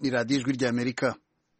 iradiyo ijwi ry'Amerika.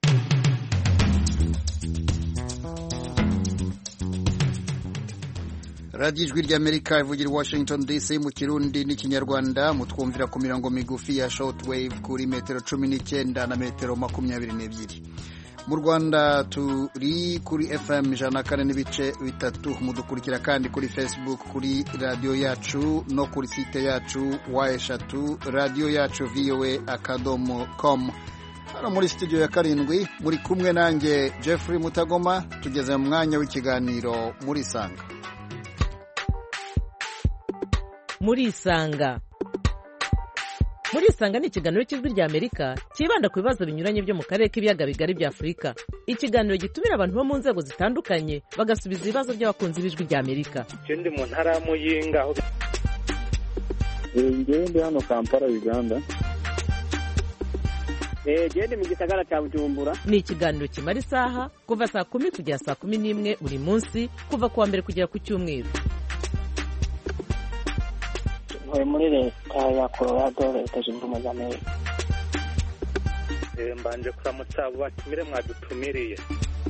radiyo ijwi ry'Amerika ivugira Washington DC mu Kirundi n'Ikinyarwanda, mutwumvira ku mirongo migufi ya shortwave kuri metero 19 na metero 22. Mu Rwanda turi kuri FM 104.3, mudukurikira kandi kuri Facebook kuri radio yacu no kuri site yacu wa3 radio yacu voa.com. Hano muri studio ya karindwi muri kumwe nanjye Jeffrey Mutagoma, tugeze mu mwanya w'ikiganiro muri Sanga. Muri Sanga ni ikiganiro cy'ijwi ry'Amerika kibanda ku bibazo binyuranye byo mu karere k'ibiyaga bigari bya Afurika. Ikiganiro gitumira abantu bo mu nzego zitandukanye bagasubiza ibibazo by'abakunzi b'ijwi ry'Amerika. Ndi mu ntara ya Muyinga. Ndi hano Kampala, Uganda. Ndi mu gisagara cya Bujumbura. Ni ikiganiro kimara isaha kuva saa 10 kugera saa 11 buri munsi, kuva kuwa mbere kugera ku Cyumweru. Muri leta ya Colorado, leta zunze ubumwe za Amerika. Mbanje kuramutsa abo batumire mwadutumiriye.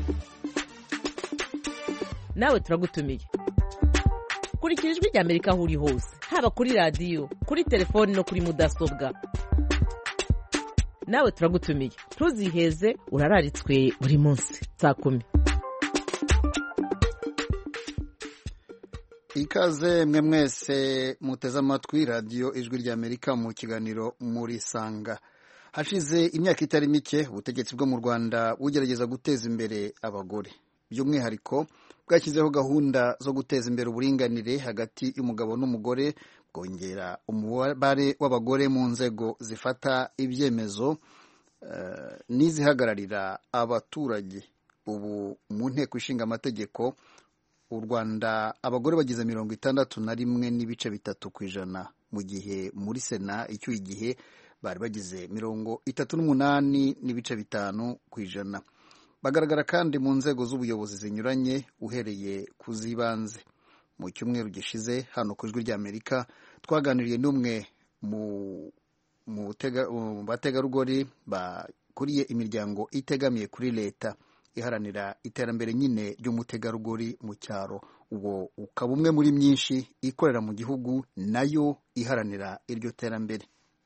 Nawe turagutumiye. Kurikira ijwi ry'Amerika aho uri hose, haba kuri radio, kuri telefone no kuri mudasobwa. Nawe turagutumiye. Ntuziheze, urararitswe buri munsi saa 10. Ikaze mwe mwese muteze amatwi radiyo ijwi ry'Amerika mu kiganiro muri Sanga. Hashize imyaka itari mike ubutegetsi bwo mu Rwanda bugerageza guteza imbere abagore. By'umwihariko bwashyizeho gahunda zo guteza imbere uburinganire hagati y'umugabo n'umugore, bwongera umubare w'abagore mu nzego zifata ibyemezo n'izihagararira abaturage. Ubu mu nteko ishinga amategeko u Rwanda abagore bagize 61.3%, mu gihe muri Sena icyo igihe bari bagize 38.5%. Bagaragara kandi mu nzego z'ubuyobozi zinyuranye uhereye ku zibanze. Mu cyumweru gishize hano ku ijwi ry'Amerika twaganiriye n'umwe mu bategarugori bakuriye imiryango itegamiye kuri leta iharanira iterambere nyine ry'umutegarugori mu cyaro. Uwo ukaba umwe muri myinshi ikorera mu gihugu nayo iharanira iryo terambere.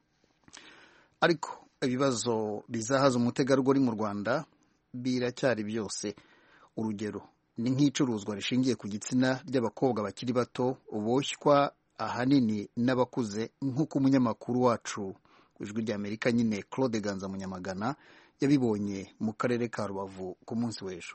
Ariko ibibazo bizahaza umutegarugori mu Rwanda biracyari byose. Urugero ni nk'icuruzwa rishingiye ku gitsina ry'abakobwa bakiri bato boshywa ahanini n'abakuze, nk'uko umunyamakuru wacu ijwi ry'Amerika nyine Claude Ganza Munyamagana yabibonye mu karere ka Rubavu ku munsi w'ejo.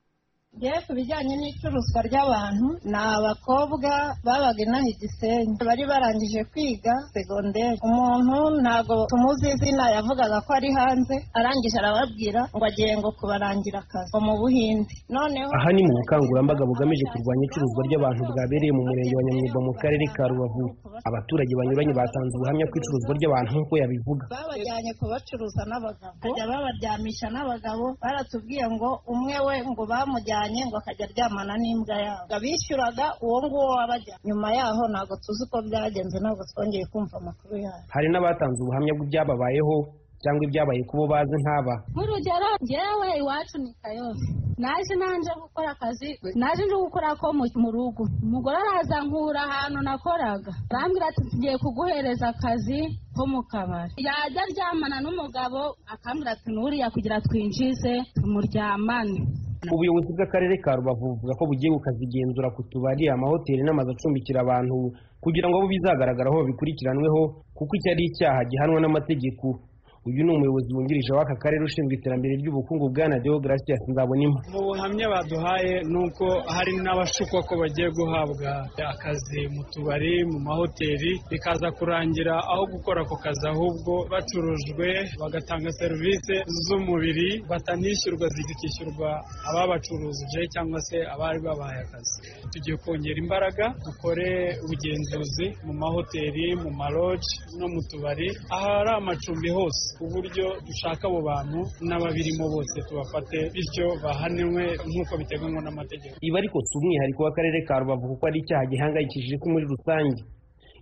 Ku bijyanye n'icuruzwa ry'abantu, ni abakobwa babaga inaha i Gisenyi bari barangije kwiga segonderi. Umuntu ntabwo tumuzi izina, yavugaga ko ari hanze, arangije arababwira ngo agiye ngo kubarangira akazi mu Buhinde. Noneho aha ni mu bukangurambaga bugamije kurwanya icuruzwa ry'abantu bwabereye mu murenge wa Nyamwibwa mu karere ka Rubavu. Abaturage banyuranye batanze ubuhamya ku icuruzwa ry'abantu nk'uko yabivuga. Babajyanye kubacuruza n'abagabo, bajya babaryamisha n'abagabo. Baratubwiye ngo umwe we ngo bamujyanye ngo akajya aryamana n'imbwa yabo, abishyuraga uwo nguwo wabajya. Nyuma yaho ntabwo tuzi uko byagenze, ntabwo twongeye kumva amakuru yayo. Hari n'abatanze ubuhamya bw'ibyababayeho cyangwa ibyabaye kubo bazi nk'aba. Nk'urugero, njyewe iwacu ni Kayove, naje nanje gukora akazi, naje nje gukora ko mu rugo. Umugore araza nkura ahantu nakoraga, arambwira ati tugiye kuguhereza akazi ko mu kabari. Yajya aryamana n'umugabo akambwira ati nuriya kugira twinjize tumuryamane. Ubuyobozi bw'akarere ka Rubavu buvuga ko bugiye gukazigenzura ku tubari, amahoteli n'amazu acumbikira abantu kugira ngo abo bizagaragaraho babikurikiranweho, kuko icyo ari icyaha gihanwa n'amategeko. Uyu ni umuyobozi wungirije w'aka karere ushinzwe iterambere ry'ubukungu Bwana Deogratias Nzabonimpa. Mu buhamya baduhaye nuko hari n'abashukwa ko bagiye guhabwa akazi mu tubari, mu mahoteli, bikaza kurangira aho gukora ako kazi ahubwo bacurujwe bagatanga serivisi z'umubiri batanishyurwa, zikishyurwa ababacuruje cyangwa se abari babaye akazi. Tugiye kongera imbaraga, dukore ubugenzuzi mu mahoteli, mu maroji no mu tubari, ahari amacumbi hose, ku buryo dushaka abo bantu n'ababirimo bose tubafate, bityo bahanwe nk'uko biteganywa n'amategeko. Ibi ariko si umwihariko w'akarere ka Rubavu kuko ari icyaha gihangayikishije ko muri rusange.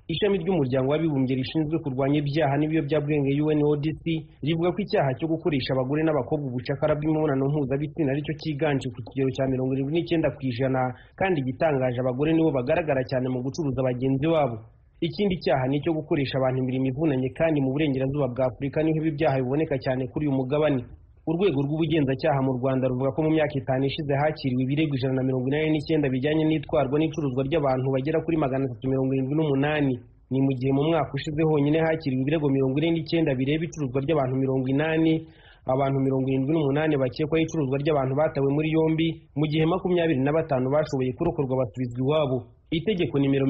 ishami ry'umuryango w'abibumbye rishinzwe kurwanya ibyaha n'ibiyobyabwenge UNODC rivuga ko icyaha cyo gukoresha abagore n'abakobwa ubucakara bw'imibonano mpuzabitsina aricyo cyiganje ku kigero cya 79% kandi igitangaje abagore nibo bagaragara cyane mu gucuruza bagenzi wabo. Ikindi cyaha ni cyo gukoresha abantu imirimo ivunanye kandi mu burengerazuba bwa Afurika niho ibi byaha biboneka cyane kuri uyu mugabane. Urwego rw'ubugenzacyaha mu Rwanda ruvuga ko mu myaka 5 ishize hakiriwe ibirego 189 bijyanye n'itwarwa n'icuruzwa ry'abantu bagera kuri 378. Ni mu gihe mu mwaka ushize honyine hakiriwe ibirego 49 bireba icuruzwa ry'abantu 80. Abantu 78 bakekwaho icuruzwa ry'abantu batawe muri yombi mu gihe 25 bashoboye kurokorwa basubizwa iwabo. Itegeko nimero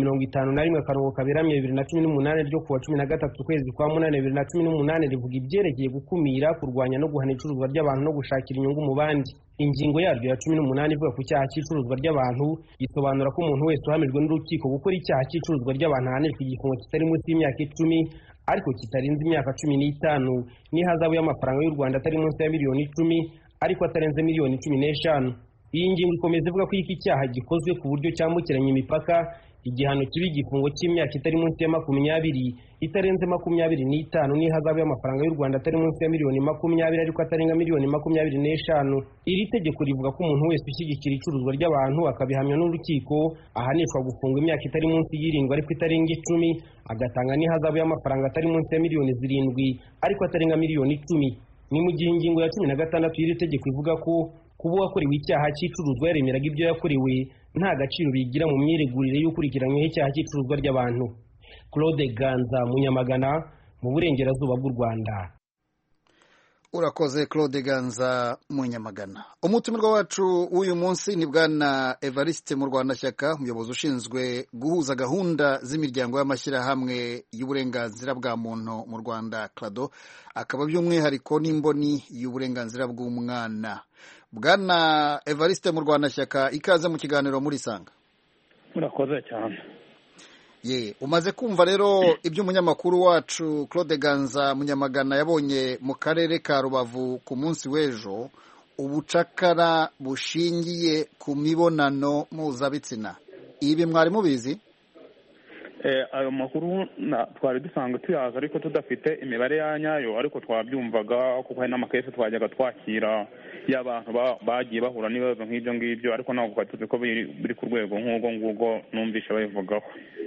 51/2018 ryo kuwa 13 kwezi kwa 8 2018 rivuga ibyerekeye gukumira, kurwanya no guhana icuruzwa ry'abantu no gushakira inyungu mu bandi. Ingingo yaryo ya 18 ivuga ku cyaha cy'icuruzwa ry'abantu gisobanura ko umuntu wese uhamijwe n'urukiko gukora icyaha cy'icuruzwa ry'abantu ahanishwa igifungo kitari munsi y'imyaka 10 ariko kitarenze imyaka 15 n'ihazabu y'amafaranga y'u Rwanda atari munsi ya miliyoni 10 ariko atarenze miliyoni 15. Iyi ngingo ikomeza ivuga ko iki cyaha gikozwe ku buryo cyambukiranya imipaka igihano kibi igifungo cy'imyaka itari munsi ya 20 itarenze 25 n'ihazabu y'amafaranga y'u Rwanda atari munsi ya miliyoni 20 ariko atarenga miliyoni 25. Iri tegeko rivuga ko umuntu wese ushyigikira icuruzwa ry'abantu akabihamya n'urukiko ahanishwa gufungwa imyaka itari munsi y'irindwi ariko itarenga 10 agatanga n'ihazabu y'amafaranga atari munsi ya miliyoni 7 ariko atarenga miliyoni 10. Ni mu gihe ingingo ya 16 y'iri tegeko ivuga ko kuba wakorewe icyaha cy'icuruzwa yaremeraga ibyo yakorewe nta gaciro bigira mu myiregurire y'ukurikiranyweho icyaha cy'icuruzwa ry'abantu. Claude Ganza, Munyamagana, mu burengerazuba bw'u Rwanda. Urakoze Claude Ganza, Munyamagana. Umutumirwa wacu w'uyu munsi ni Bwana Evariste Murwanashyaka, umuyobozi ushinzwe guhuza gahunda z'imiryango y'amashyirahamwe y'uburenganzira bwa muntu mu Rwanda CRADO, akaba by'umwihariko n'imboni y'uburenganzira bw'umwana. Bwana Evariste Murwanashyaka, ikaze mu kiganiro muri Sanga. Murakoze cyane. Umaze kumva rero ibyo umunyamakuru wacu Claude Ganza Munyamagana yabonye mu karere ka Rubavu ku munsi w'ejo, ubucakara bushingiye ku mibonano mpuzabitsina. Ibi mwari mubizi? Ayo makuru twari dusanga tuyaza ariko tudafite imibare ya nyayo, ariko twabyumvaga kuko hari n'amakesi twajyaga twakira y'abantu bagiye bahura n'ibibazo nk'ibyo ngibyo, ariko ntabwo twari tuzi ko biri ku rwego nk'ubwo numvisha babivugaho.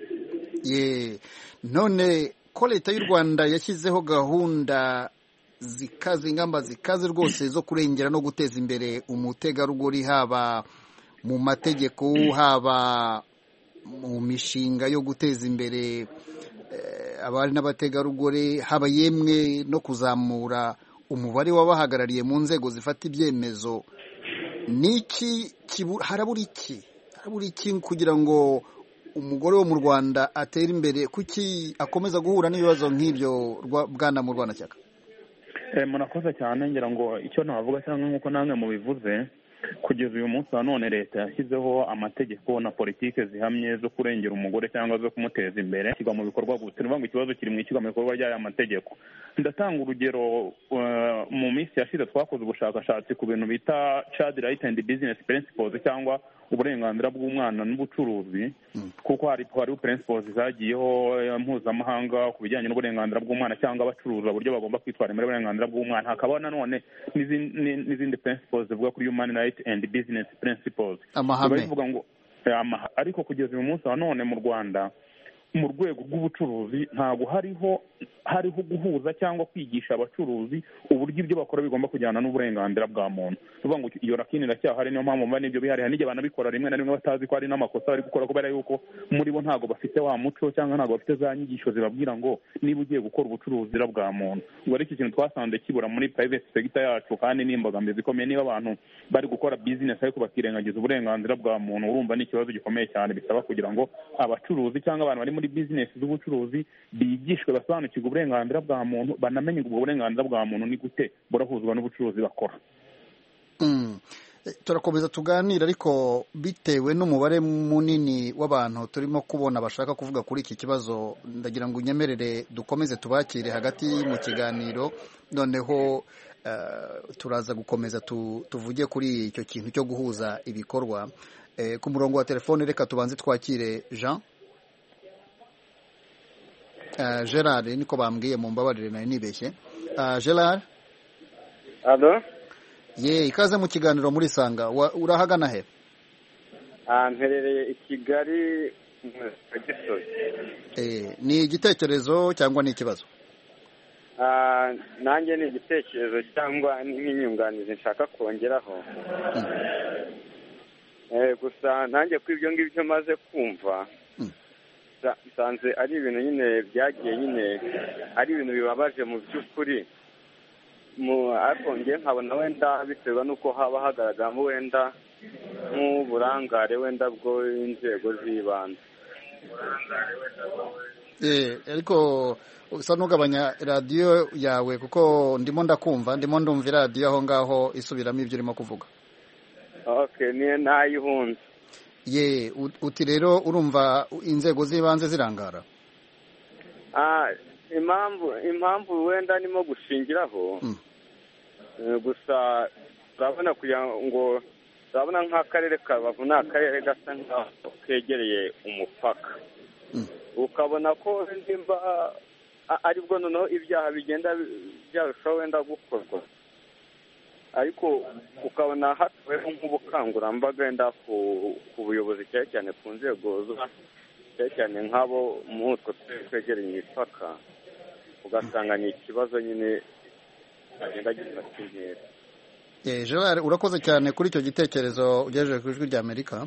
None ko leta y'u Rwanda yashyizeho gahunda zikaze, ingamba zikaze rwose zo kurengera no guteza imbere umutegarugori, haba mu mategeko, haba mu mishinga yo guteza imbere abari n'abategarugori, haba yemwe no kuzamura umubare w'abahagarariye mu nzego zifata ibyemezo, harabura iki kugira ngo umugore wo mu Rwanda atera imbere? Kuki akomeza guhura n'ibibazo nk'ibyo Bwana Murwanashyaka? Murakoze cyane. Ngira ngo icyo navuga cyangwa nk'uko namwe mubivuze, kugeza uyu munsi wa none leta yashyizeho amategeko na politike zihamye zo kurengera umugore cyangwa zo kumuteza imbere, ishyirwa mu bikorwa gusa. Ni ukuvuga ngo ikibazo kiri mu ishyirwa mu bikorwa ry'aya mategeko. Ndatanga urugero. Mu minsi yashize twakoze ubushakashatsi ku bintu bita Child Right and Business Principles cyangwa uburenganzira bw'umwana n'ubucuruzi, kuko hari principles zagiyeho mpuzamahanga ku bijyanye n'uburenganzira bw'umwana cyangwa abacuruza uburyo bagomba kwitwara muri uburenganzira bw'umwana. Hakaba nanone n'izindi principles zivuga kuri Human Right and Business Principles. Bivuga ngo ariko kugeza uyu munsi wa none mu Rwanda mu rwego rw'ubucuruzi ntabwo hariho guhuza cyangwa kwigisha abacuruzi uburyo ibyo bakora bigomba kujyana n'uburenganzira bwa muntu. Bivuga ngo iyo rakini iracyahari, niyo mpamvu mba n'ibyo bihari. N'igihe banabikora rimwe na rimwe batazi ko hari n'amakosa bari gukora, kubera yuko muri bo ntabwo bafite wa muco cyangwa ntabwo bafite za nyigisho zibabwira ngo niba ugiye gukora ubucuruzi bwa muntu. Ubwo ari iki kintu twasanze kibura muri private sector yacu, kandi ni imbogamizi ikomeye. Niba abantu bari gukora business ariko bakirengagiza uburenganzira bwa muntu, urumva ni ikibazo gikomeye cyane. Bisaba kugira ngo abacuruzi cyangwa abantu bari muri business z'ubucuruzi bigishwe, basobanukirwe uburenganzira bwa muntu, banamenye ubwo burenganzira bwa muntu ni gute burahuzwa n'ubucuruzi bakora. Turakomeza tuganira, ariko bitewe n'umubare munini w'abantu turimo kubona bashaka kuvuga kuri iki kibazo, ndagira ngo unyemerere dukomeze tubakire hagati mu kiganiro, noneho turaza gukomeza tuvuge kuri icyo kintu cyo guhuza ibikorwa. Ku murongo wa telefone reka tubanze twakire Jean. Gerard niko bambwiye mu mbabarire nari nibeshye. Gerard? Alo? Ye, ikaze mu kiganiro muri Sanga. Urahagana he? Mperereye i Kigali mu Gisozi. Ni igitekerezo cyangwa ni ikibazo? Nanjye ni igitekerezo cyangwa n'inyunganizi nshaka kongeraho. Gusa nanjye ko ibyo ngibyo maze kumva nsanze ari ibintu nyine byagiye nyine ari ibintu bibabaje mu by'ukuri, ariko njye nkabona wenda biterwa n'uko haba hagaragaramo wenda nk'uburangare wenda bw'inzego z'ibanze. Ariko usa n'ugabanya radiyo yawe kuko ndimo ndumva iradiyo aho ngaho isubiramo ibyo urimo kuvuga. Niyo nayihunze. Ye, uti rero urumva inzego z'ibanze zirangara? Impamvu wenda nimo gushingiraho, gusa turabona kugira ngo turabona nk'akarere ka Rubavu ni akarere gasa nk'aho kegereye umupaka, ukabona ko nimba aribwo noneho ibyaha bigenda byarushaho wenda gukorwa, ariko ukabona hatuweho nk'ubukangurambaga wenda ku buyobozi cyane cyane ku nzego cyane cyane nk'abo mu utwo twegereye imipaka, ugasanga ni ikibazo nyine agenda gifata intera. Gerard, urakoze cyane kuri icyo gitekerezo ugejeje ku ijwi ry'Amerika.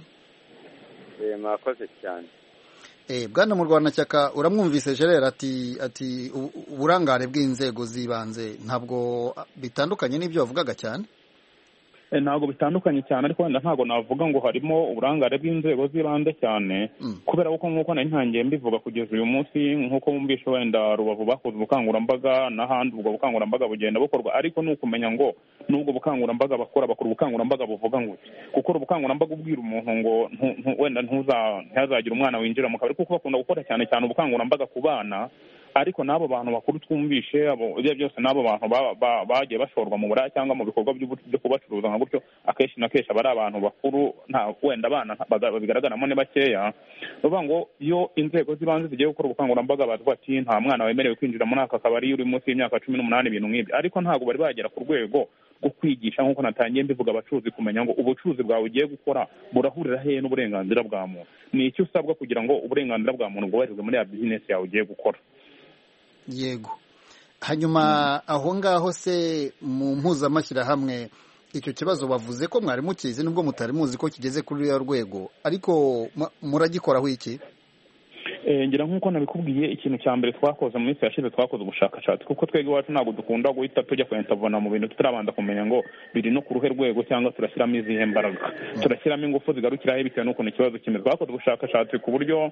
Mwakoze cyane. Bwana Murwanashyaka, uramwumvise Gerard ati uburangare bw'inzego z'ibanze ntabwo bitandukanye n'ibyo wavugaga cyane? Ntabwo bitandukanye cyane, ariko wenda ntabwo navuga ngo harimo uburangare bw'inzego z'ibanze cyane, kubera ko nk'uko nari ntangiye mbivuga kugeza uyu munsi, nk'uko mwumvishe wenda Rubavu bakoze ubukangurambaga n'ahandi ubwo bukangurambaga bugenda bukorwa, ariko ni ukumenya ngo n'ubwo bukangurambaga bakora ubukangurambaga buvuga ngo gukora ubukangurambaga ubwira umuntu ngo wenda ntihazagire umwana winjira mu kabari, kuko bakunda gukora cyane cyane ubukangurambaga ku bana, ariko n'abo bantu bakuru twumvishe ibyo byose n'abo bantu bagiye bashorwa mu buraya cyangwa mu bikorwa byo kubacuruza nka gutyo, akenshi na kenshi aba ari abantu bakuru, nta wenda abana bigaragaramo ni bakeya. Bavuga ngo iyo inzego z'ibanze zigiye gukora ubukangurambaga bavuga ati nta mwana wemerewe kwinjira muri aka kabari uri munsi y'imyaka 18, ibintu nk'ibyo, ariko ntabwo bari bagera ku rwego rwo kwigisha nk'uko natangiye mbivuga abacuruzi kumenya ngo ubucuruzi bwawe ugiye gukora burahurira hehe n'uburenganzira bwa muntu, ni icyo usabwa kugira ngo uburenganzira bwa muntu bwubahirizwe muri ya bizinesi yawe ugiye gukora. Yego. Hanyuma aho ngaho se mu mpuzamashyirahamwe icyo kibazo bavuze ko mwari mukizi nubwo mutari muzi ko kigeze kuri ya rwego, ariko muragikoraho iki? Ngira nk'uko nabikubwiye, ikintu cya mbere twakoze mu minsi yashize twakoze ubushakashatsi, kuko twebwe iwacu ntabwo dukunda guhita tujya kwentavana mu bintu tutarabanza kumenya ngo biri no ku ruhe rwego cyangwa turashyiramo izihe mbaraga, turashyiramo ingufu zigarukiraho bitewe n'ukuntu ikibazo kimeze. Twakoze ubushakashatsi ku buryo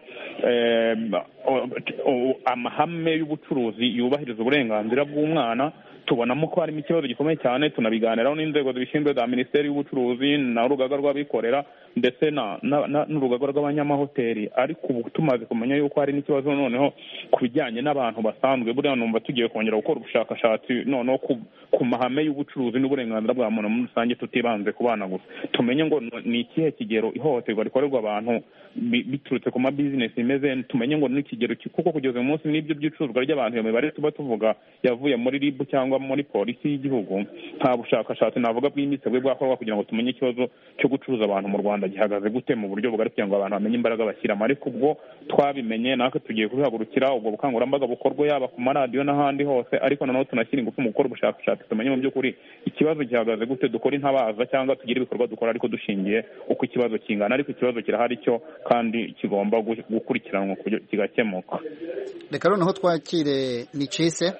amahame y'ubucuruzi yubahiriza uburenganzira bw'umwana, tubonamo ko harimo ikibazo gikomeye cyane, tunabiganiraho n'inzego zibishinzwe za Minisiteri y'Ubucuruzi n'urugaga rw'abikorera ndetse n'urugaga rw'abanyamahoteli, ariko ubu tumaze kumenya yuko hari n'ikibazo noneho ku bijyanye n'abantu basanzwe. Buriya numva tugiye kongera gukora ubushakashatsi noneho ku mahame y'ubucuruzi n'uburenganzira bwa muntu muri rusange, tutibanze ku bana gusa, tumenye ngo ni ikihe kigero ihohoterwa rikorerwa abantu biturutse ku mabizinesi imeze, tumenye ngo n'ikigero, kuko kugeza uyu munsi n'ibyo by'icuruzwa ry'abantu iyo mibare tuba tuvuga yavuye muri RIB cyangwa muri polisi y'igihugu, nta bushakashatsi navuga bwimbitse bwe bwakorwa kugira ngo tumenye ikibazo cyo gucuruza abantu mu Rwanda gihagaze gute mu buryo bugari kugira ngo abantu bamenye imbaraga bashyiramo. Ariko ubwo twabimenye natwe tugiye kubihagurukira, ubwo bukangurambaga bukorwa yaba ku maradiyo n'ahandi hose, ariko noneho tunashyira ingufu mu gukora ubushakashatsi tumenye mu by'ukuri ikibazo gihagaze gute, dukora intabaza cyangwa tugire ibikorwa dukora ariko dushingiye uko ikibazo kingana, ariko ikibazo kirahari cyo kandi kigomba gukurikiranwa kigakemuka. Reka noneho twakire Nicise.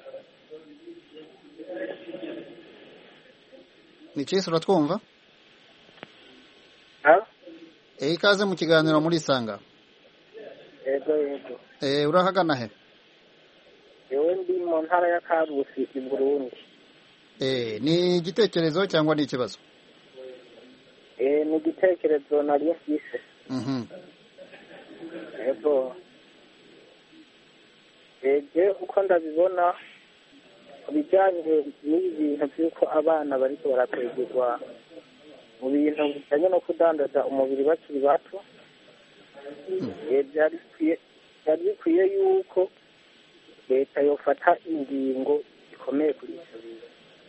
Nicise, uratwumva? Ikaze mu kiganiro muri Sanga. Yego. Urahagana he? Yewe ndi mu ntara ya Karusi i Burundi. Ni igitekerezo cyangwa ni ikibazo? Ni igitekerezo nari mfise. Yego. Uko ndabibona bijyanye n'ibintu by'uko abana bariko barakwegezwa mu bintu bijyanye no kudandaza umubiri bakiri bato, byari bikwiye yuko leta yofata ingingo zikomeye kuri ivyo bintu.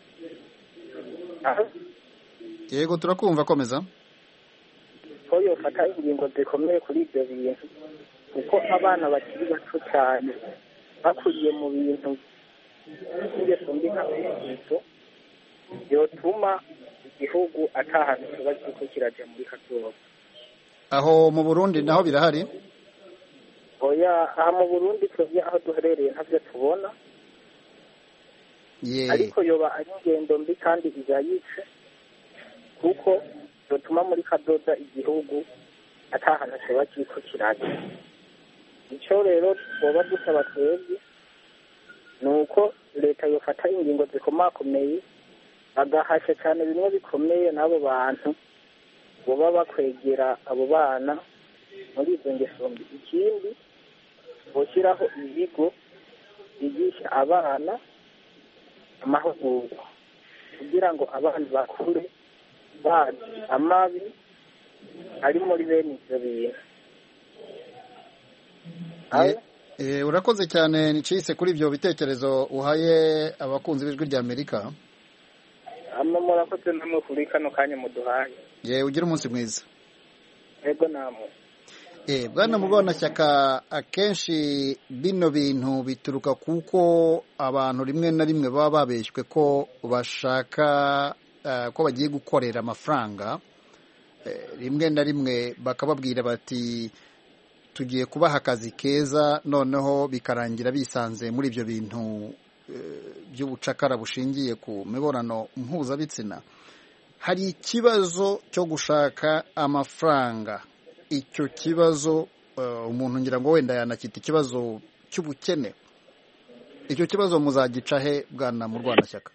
yego turakumva, komeza. ko yofata ingingo zikomeye kuri ivyo bintu kuko abana bakiri bato cyane bakuriye mu bintu by'ingeso mbi nk'abizo yotuma igihugu atahantu kiba kiriko kiraja muri kazoza. Aho mu Burundi naho birahari? Oya, aha mu Burundi twebwe aho duherereye ntavyo tubona. Ariko yoba ari ingendo mbi kandi izayice kuko yotuma muri kazoza igihugu atahantu kiba kiriko kiraja. Ico rero twoba dusaba twebwe ni uko leta yofata ingingo zikomakomeye bagahasha cyane bimwe bikomeye n'abo bantu boba bakwegera abo bana muri izo ngeso mbi. Ikindi boshyiraho ibigo bigisha abana amahugurwa kugira ngo abana bakure bazi amabi ari muri bene ivyo bintu. Urakoze cyane Nicise kuri ibyo bitekerezo uhaye abakunzi b'ijwi rya Amerika. Murakoze namwe kuri kano kanya muduhaye. Ugira umunsi mwiza. Yego namwe. Bwana Murwanashyaka, akenshi bino bintu bituruka kuko abantu rimwe na rimwe baba babeshywe ko bashaka ko bagiye gukorera amafaranga, rimwe na rimwe bakababwira bati tugiye kubaha akazi keza, noneho bikarangira bisanze muri ibyo bintu by'ubucakara bushingiye ku mibonano mpuzabitsina. Hari ikibazo cyo gushaka amafaranga. Icyo kibazo umuntu ngira ngo wenda yanakita ikibazo cy'ubukene. Icyo kibazo muzagica he Bwana Murwanashyaka?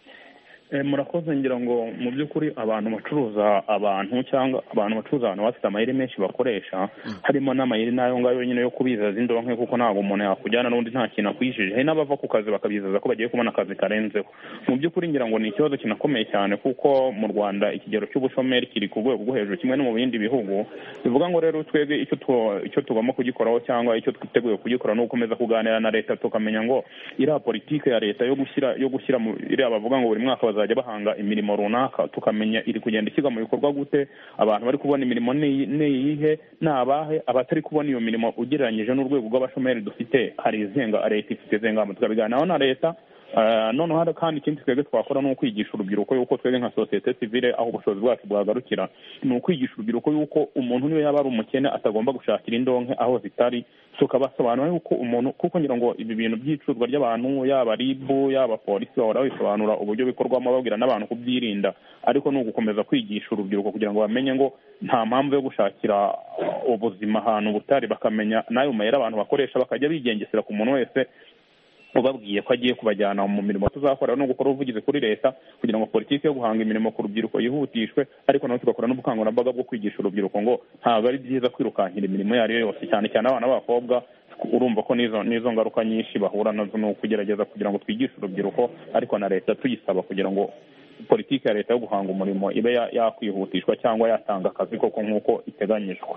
Murakoze, ngira ngo mu by'ukuri abantu bacuruza abantu cyangwa abantu bacuruza abantu bafite amayeri menshi bakoresha, harimo n'amayeri nayo ngayo nyine yo kubizaza indonke, kuko ntabwo umuntu yakujyana n'undi nta kintu akwishije. Hari n'abava ku kazi bakabizaza ko bagiye kubona akazi karenzeho. Mu by'ukuri ngira ngo ni ikibazo kinakomeye cyane kuko mu Rwanda ikigero cy'ubushomeri kiri ku rwego rwo hejuru kimwe no mu bindi bihugu. Bivuga ngo rero twebwe icyo tugomba kugikoraho cyangwa icyo twiteguye kugikora no gukomeza kuganira na leta tukamenya ngo iriya politike ya leta yo gushyira mu iriya bavuga ngo buri mwaka bazajya bahanga imirimo runaka, tukamenya iri kugenda ishyirwa mu bikorwa gute, abantu bari kubona imirimo niyihe, nabahe, abatari kubona iyo mirimo ugereranyije n'urwego rw'abashomeri dufite, hari izenga leta ifite zengamo, tukabiganiraho na leta. Noneho hari kandi ikindi twebwe twakora ni ukwigisha urubyiruko yuko twebwe nka sosiyete sivile aho ubushobozi bwacu bwagarukira ni ukwigisha urubyiruko yuko umuntu niwe yaba ari umukene atagomba gushakira indonke aho zitari, tukabasobanura yuko umuntu, kuko ngira ngo ibi bintu by'icuruzwa ry'abantu yaba ribu yaba polisi bahora bisobanura uburyo bikorwamo babwira n'abantu kubyirinda, ariko ni ugukomeza kwigisha urubyiruko kugira ngo bamenye ngo nta mpamvu yo gushakira ubuzima ahantu butari, bakamenya n'ayo mayeri abantu bakoresha, bakajya bigengesera ku muntu wese ubabwiye ko agiye kubajyana mu mirimo. Tuzakora no gukora ubuvugizi kuri leta kugira ngo politiki yo guhanga imirimo ku rubyiruko yihutishwe, ariko naho tugakora n'ubukangurambaga bwo kwigisha urubyiruko ngo ntabwo ari byiza kwirukankira imirimo iyo ari yo yose, cyane cyane abana b'abakobwa. Urumva ko n'izo ngaruka nyinshi bahura nazo, ni ukugerageza kugira ngo twigishe urubyiruko, ariko na leta tuyisaba kugira ngo politiki ya leta yo guhanga umurimo ibe yakwihutishwa cyangwa yatanga akazi koko nk'uko iteganyijwe.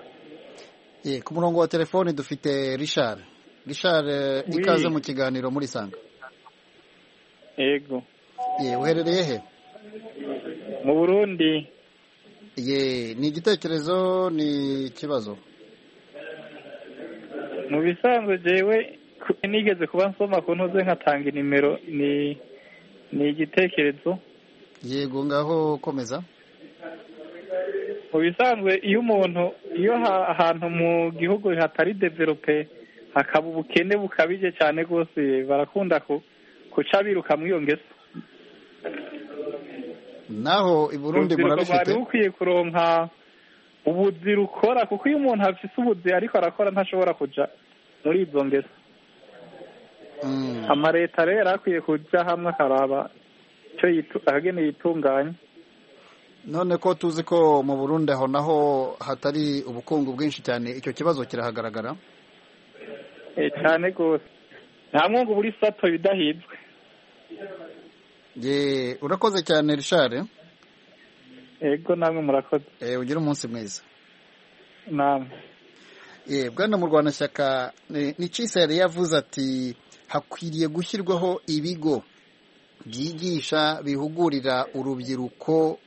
Ku murongo wa telefoni dufite Richard, ikaze mu kiganiro muri Sanga. Yego. Uherereye he? Mu Burundi. Ni igitekerezo, ni ikibazo? Mu bisanzwe jewe nigeze kuba nsoma ku ntuze nkatanga nimero, ni igitekerezo. Yego, ngaho komeza. Mu bisanzwe iyo ahantu mu gihugu hatari develope hakaba ubukene bukabije cyane rwose, barakunda kuca biruka muri iyo ngeso. Naho i Burundi murabifite? Bari bukwiye kuronka ubuzi rukora, kuko iyo umuntu afite ubuzi ariko arakora ntashobora kuja muri izo ngeso. Amaleta rero akwiye kuja hamwe akaraba icyo ahageneye itunganya. None ko tuzi ko mu Burundi aho naho hatari ubukungu bwinshi cyane, icyo kibazo kirahagaragara? Cyane rwose, nta mwungu buri sato bidahizwe. Urakoze cyane Richard. Yego, namwe murakoze. Ugira umunsi mwiza. Namwe. Bwana Murwanashyaka, Nicise yari yavuze ati hakwiriye gushyirwaho ibigo byigisha bihugurira urubyiruko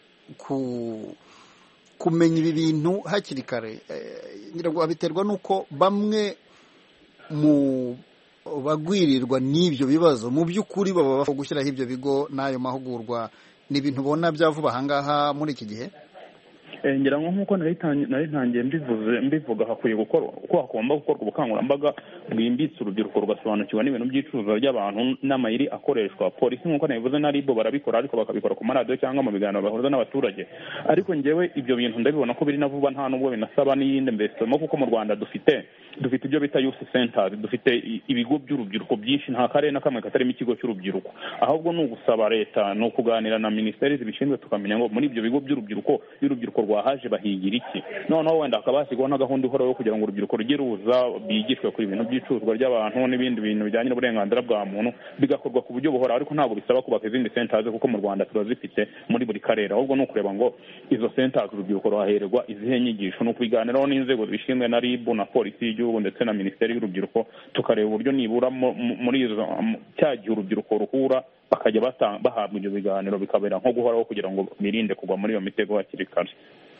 kumenya ibi bintu hakiri kare. ngira ngo abiterwa nuko bamwe mu bagwirirwa n'ibyo bibazo mu by'ukuri baba bafite gushyiraho ibyo bigo n'ayo mahugurwa. ni ibintu ubona byavuba ahangaha muri iki gihe? ngira ngo nk'uko nari ntangiye mbivuga hakwiye gukora ko hagomba gukorwa ubukangurambaga bwimbitse urubyiruko rugasobanukirwa n'ibintu by'icuruzwa ry'abantu n'amayeri akoreshwa. polisi nk'uko nabivuze na RIB barabikora, ariko bakabikora ku maradiyo cyangwa mu biganiro bahuza n'abaturage. ariko njyewe ibyo bintu ndabibona ko biri na vuba, nta nubwo binasaba n'iyindi mbesemo, kuko mu Rwanda dufite ibyo bita youth centers, dufite ibigo by'urubyiruko byinshi, nta karere na kamwe katarimo ikigo cy'urubyiruko. ahubwo ni ugusaba leta, ni ukuganira na minisiteri zibishinzwe, tukamenya ngo muri ibyo bigo by'urubyiruko y'urubyiruko rwahaje bahigira iki. noneho wenda hakaba hashyirwaho na gahunda ihoraho kugira ngo urubyiruko rujye ruza bigishwe kuri ibintu by'icuruzwa ry'abantu n'ibindi bintu bijyanye n'uburenganzira bwa muntu, bigakorwa ku buryo buhoraho. ariko ntabwo bisaba kubaka izindi centers, kuko mu Rwanda turazifite muri buri karere. ahubwo ni ukureba ngo izo centers urubyiruko ruhahererwa izihe nyigisho, ni ukubiganiraho n'inzego zibishinzwe na RIB na polisi y'igihugu ndetse na minisiteri y'urubyiruko, tukareba uburyo nibura muri izo cya gihe urubyiruko ruhura bakajya bahabwa ibyo biganiro, bikabera nko guhoraho kugira ngo birinde kugwa muri iyo mitego hakiri kare.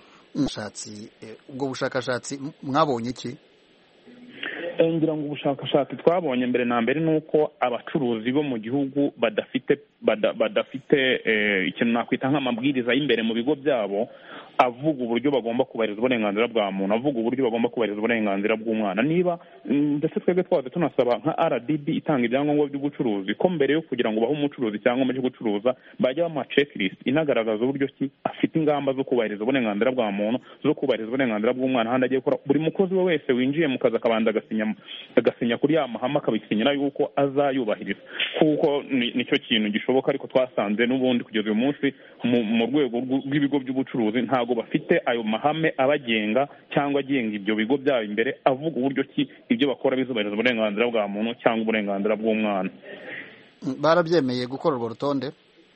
ubwo bushakashatsi mwabonye iki? ngira ngo ubushakashatsi twabonye mbere na mbere ni uko abacuruzi bo mu gihugu badafite ikintu nakwita nk'amabwiriza y'imbere mu bigo byabo avuga uburyo bagomba kubahiriza uburenganzira bwa muntu, avuga uburyo bagomba kubahiriza uburenganzira bw'umwana. niba ndetse twebwe twaje tunasaba nka RDB itanga ibyangombwa by'ubucuruzi ko mbere yo kugira ngo bahe umucuruzi cyangwa amaze gucuruza bajya bamuha checklist inagaragaza uburyo ki afite ingamba zo kubahiriza uburenganzira bwa muntu, zo kubahiriza uburenganzira bw'umwana. ahandi agiye gukora, buri mukozi we wese winjiye mu kazi akabanza agasinya kuri ya mahame, akabisinyira yuko azayubahiriza, kuko nicyo kintu gishoboka. ariko twasanze n'ubundi kugeza uyu munsi mu rwego rw'ibigo by'ubucuruzi ntabwo bafite ayo mahame abagenga cyangwa agenga ibyo bigo byabo imbere, avuga uburyo ki ibyo bakora bizubahiriza uburenganzira bwa muntu cyangwa uburenganzira bw'umwana. barabyemeye gukora urwo rutonde?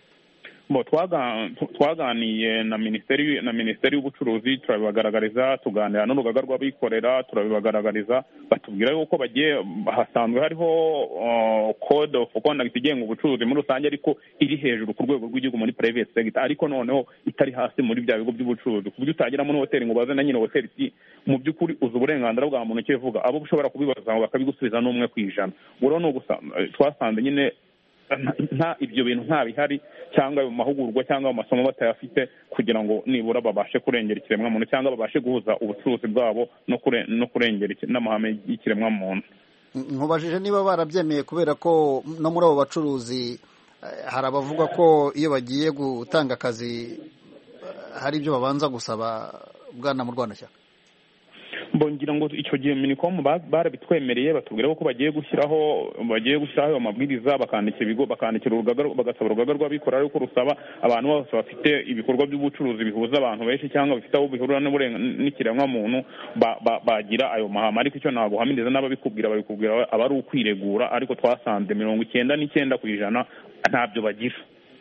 twaganiye na minisiteri y'ubucuruzi, turabibagaragariza, tuganira n'urugaga rw'abikorera, turabibagaragariza, batubwira yuko hasanzwe hariho code of conduct igenga ubucuruzi muri rusange, ariko iri hejuru ku rwego rw'igihugu muri private sector, ariko noneho itari hasi muri bya bigo by'ubucuruzi, ku buryo utagera muri hoteli ngo ubaze na nyine hoteli mu by'ukuri uzi uburenganzira bwa muntu icyo ivuga, abo ushobora kubibaza bakabigusubiza n'umwe ku ijana. ubwo ni twasanze nyine ibyo bintu nta bihari, cyangwa mu mahugurwa cyangwa mu masomo batayafite, kugira ngo nibura babashe kurengera ikiremwamuntu cyangwa babashe guhuza ubucuruzi bwabo no kurengera n'amahame y'ikiremwamuntu. nkubajije niba barabyemeye, kubera ko no muri abo bacuruzi hari abavuga ko iyo bagiye gutanga akazi hari ibyo babanza gusaba. bwana Murwanashyaka, ngira ngo icyo gihe Minicom barabitwemereye, batubwira ko bagiye gushyiraho ayo mabwiriza, bakandikira urugaga, bagasaba urugaga rw'abikorera yuko rusaba abantu bose bafite ibikorwa by'ubucuruzi bihuza abantu benshi cyangwa bifite aho bihurira n'ikiremwamuntu bagira ayo mahame. ariko icyo ntabwo uhamiriza n'ababikubwira babikubwira aba ari ukwiregura, ariko twasanze 99% ntabyo bagira.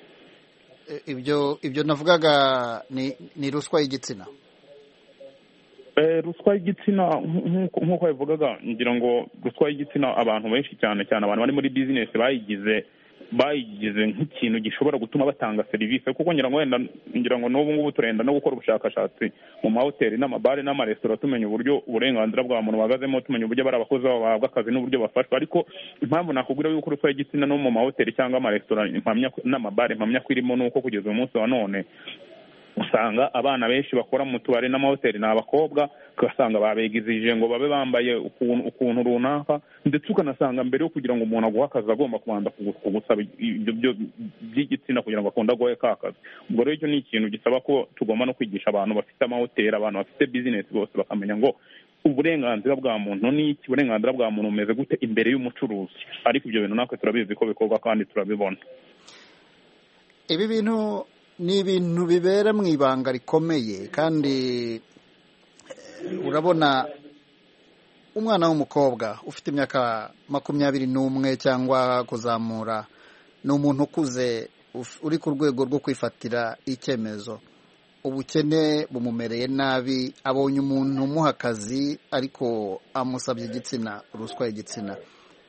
ibyo navugaga ni ruswa y'igitsina. ruswa y'igitsina nk'uko babivugaga, ngira ngo ruswa y'igitsina abantu benshi cyane abantu bari muri business bayigize nk'ikintu gishobora gutuma batanga serivisi, kuko ngira ngo n'ubu ngubu turenda no gukora ubushakashatsi mu mahoteli n'amabare n'amaresitora, tumenya uburyo uburenganzira bwa muntu buhagazemo, tumenya uburyo bari abakozi babo bahabwa akazi n'uburyo bafashwa. ariko impamvu nakubwira yuko ruswa y'igitsina no mu mahoteli cyangwa amaresitora n'amabare mpamya ko irimo, nuko kugeza uyu munsi wa none usanga abana benshi bakora mu tubari n'amahoteli ni abakobwa, ugasanga babegizije ngo babe bambaye ukuntu runaka, ndetse ukanasanga mbere yo kugira ngo umuntu aguhe akazi agomba kubanza kugusaba ibyo by'igitsina kugira ngo akunde aguhe ka kazi. ubwo rero icyo ni ikintu gisaba ko tugomba no kwigisha abantu bafite amahoteli, abantu bafite business bose bakamenya ngo uburenganzira bwa muntu ni iki, uburenganzira bwa muntu bumeze gute imbere y'umucuruzi. ariko ibyo bintu natwe turabizi ko bikorwa kandi turabibona. ibi bintu ni ibintu bibera mu ibanga rikomeye, kandi urabona umwana w'umukobwa ufite imyaka 21 cyangwa kuzamura ni umuntu ukuze uri ku rwego rwo kwifatira icyemezo. ubukene bumumereye nabi, abonye umuntu umuha akazi ariko amusabye igitsina, ruswa y'igitsina.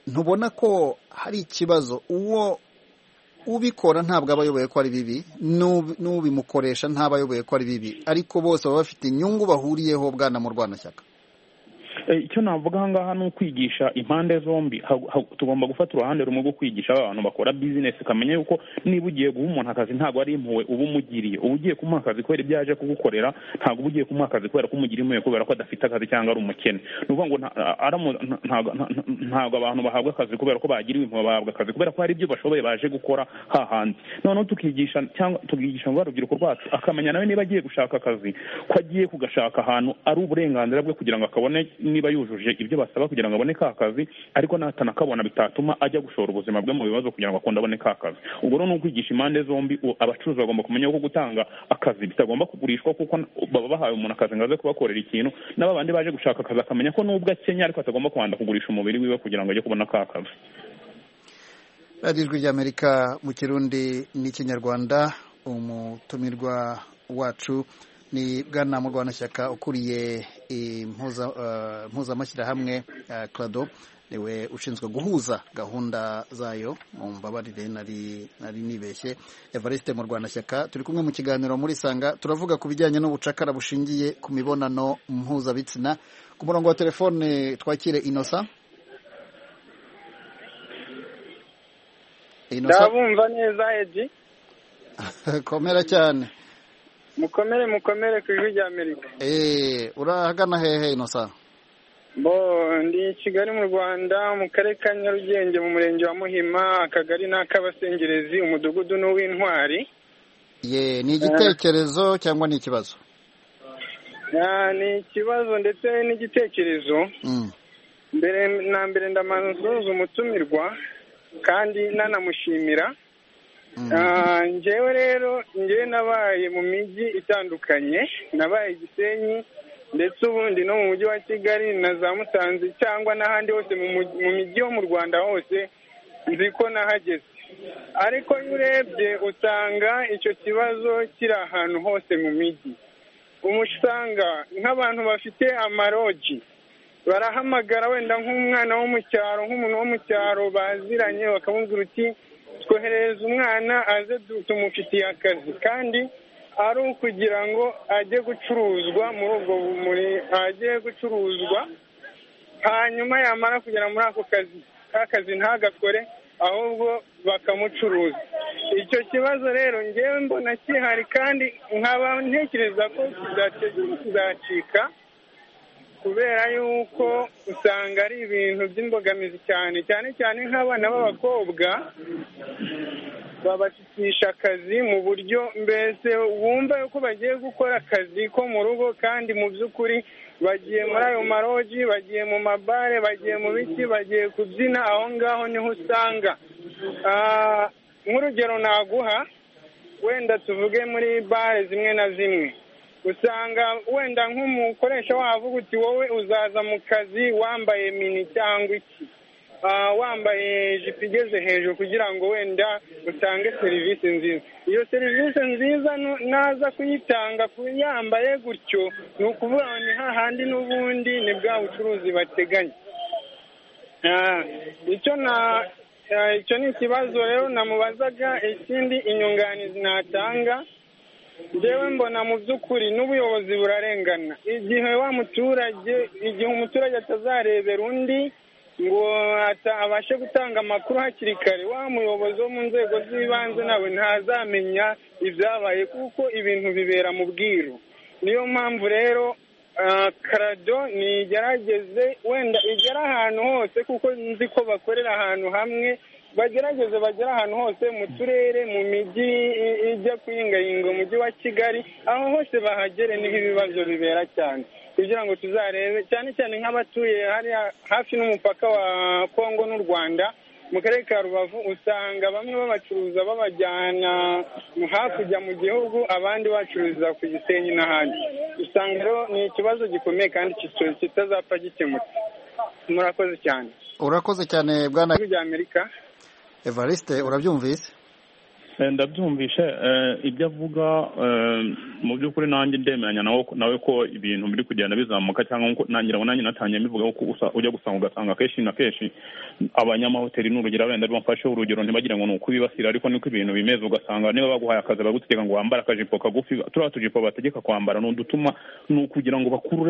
ntubona ko hari ikibazo uwo ubikora ntabwo aba ayoboye ko ari bibi n'ubimukoresha ntaba ayoboye ko ari bibi ariko bose baba bafite inyungu bahuriyeho bwana Murwanashyaka? icyo navuga aha ngaha ni ukwigisha impande zombi. Tugomba gufata uruhande rumwe rwo kwigisha abantu bakora bizinesi, ukamenya yuko niba ugiye guha umuntu akazi ntabwo ari impuhwe uba umugiriye, uba ugiye kumuha akazi kubera ibyo yaje kugukorera, ntabwo uba ugiye kumuha akazi kubera ko umugiriye impuhwe kubera ko adafite akazi cyangwa ari umukene. Ni ukuvuga ngo ntabwo abantu bahabwa akazi kubera ko bagiriwe impuhwe, bahabwa akazi kubera ko hari ibyo bashoboye baje gukora hahandi. Noneho tukigisha ngo urubyiruko rwacu akamenya nawe niba agiye gushaka akazi ko agiye kugashaka ahantu ari uburenganzira bwe kugira ngo akabone niba yujuje ibyo basaba kugira ngo abone ka kazi, ariko natanakabona bitatuma ajya gushora ubuzima bwe mu bibazo kugira ngo akunde abone ka kazi. Ubwo rero ni ukwigisha impande zombi. Abacuruzi bagomba kumenya ko gutanga akazi bitagomba kugurishwa kuko baba bahaye umuntu akazi ngo aze kubakorera ikintu, n'abandi baje gushaka akazi akamenya ko nubwo akenya ariko atagomba kubanza kugurisha umubiri wiwe kugira ngo ajye kubona ka kazi. radiyo ijwi ry'Amerika mu Kirundi n'Ikinyarwanda. Umutumirwa wacu ni bwana Murwanashyaka ukuriye impuzamashyirahamwe CRADO, niwe ushinzwe guhuza gahunda zayo. Mumbabarire nari nibeshye. Evariste Murwanashyaka turi kumwe mu kiganiro muri Sanga, turavuga ku bijyanye n'ubucakara bushingiye ku mibonano mpuzabitsina. Ku murongo wa telefone twakire Innocent. Ndabumva neza Edi. Komera cyane. Mukomere ku ijwi ry'Amerika. Urahagana hehe Innocent? Ndi Kigali mu Rwanda, mu karere ka Nyarugenge, mu murenge wa Muhima, akagari n'akabasengerezi, umudugudu n'uw'Intwari. Ni igitekerezo cyangwa ni ikibazo? Ni ikibazo ndetse n'igitekerezo. Mbere ndamanzuza umutumirwa kandi nanamushimira. Njyewe rero nabaye mu mijyi itandukanye, nabaye Gisenyi ndetse ubundi no mu mujyi wa Kigali na za Musanze cyangwa n'ahandi hose mu mijyi yo mu Rwanda hose nzi ko nahageze. Ariko iyo urebye usanga icyo kibazo kiri ahantu hose mu mijyi. Umusanga nk'abantu bafite amaroji barahamagara wenda nk'umwana wo mu cyaro, nk'umuntu wo mu cyaro baziranye, bakamubwira uti twohereza umwana aze tumufitiye akazi, kandi ari ukugira ngo ajye gucuruzwa muri ubwo bumuri, ajye gucuruzwa, hanyuma yamara kugera muri ako kazi kazi ntagakore ahubwo bakamucuruza. Icyo kibazo rero ngewe mbona kihari kandi nkaba ntekereza ko kizacika, kubera yuko usanga ari ibintu by'imbogamizi cyane cyane nk'abana b'abakobwa babashikisha akazi mu buryo mbese wumva yuko bagiye gukora akazi ko mu rugo, kandi mu by'ukuri bagiye muri ayo maroji, bagiye mu mabare, bagiye mu biki, bagiye kubyina. Aho ngaho niho usanga nk'urugero naguha, wenda tuvuge muri bare zimwe na zimwe usanga wenda nk'umukoresha wavuga uti wowe uzaza mu kazi wambaye mini cyangwa iki, wambaye ijipo igeze hejuru kugira ngo wenda utange serivisi nziza. Iyo serivisi nziza naza kuyitanga yambaye gutyo, ni ukuvuga ngo ni hahandi n'ubundi ni bwa bucuruzi bateganya. Icyo ni ikibazo rero namubazaga. Ikindi inyunganizi natanga, njyewe mbona mu by'ukuri n'ubuyobozi burarengana. Igihe umuturage atazarebera undi ngo abashe gutanga amakuru hakiri kare, wa muyobozi wo mu nzego z'ibanze nawe ntazamenya ibyabaye, kuko ibintu bibera mu bwiru. Niyo mpamvu rero CRADO nigerageze wenda igera ahantu hose, kuko nzi ko bakorera ahantu hamwe, bagerageze bagera ahantu hose mu turere, mu mijyi ijya kuyingayinga umujyi wa Kigali, aho hose bahagere niho ibibazo bibera cyane, kugira ngo tuzarebe cyane cyane nk'abatuye hariya hafi n'umupaka wa Kongo n'u Rwanda mu karere ka Rubavu, usanga bamwe babacuruza babajyana hakurya mu gihugu, abandi bacururiza ku Gisenyi n'ahandi. Usanga rero ni ikibazo gikomeye kandi kitazapfa gikemutse. Murakoze cyane. Urakoze cyane bwana Amerika. Evariste, urabyumvise? ndabyumvishe ibyo avuga mu by'ukuri nanjye ndemeranya nawe ko ibintu biri kugenda bizamuka cyangwa nko nangira ngo nanjye natangiye mbivuga ko ujya gusanga ugasanga kenshi na kenshi abanyamahoteli n'urugero wenda bamfashe urugero ntibagire ngo ni ukubibasira ariko niko ibintu bimeze ugasanga niba baguhaye akazi bagutegeka ngo wambare akajipo kagufi turiya tujipo bategeka kwambara ni udutuma ni ukugira ngo bakurure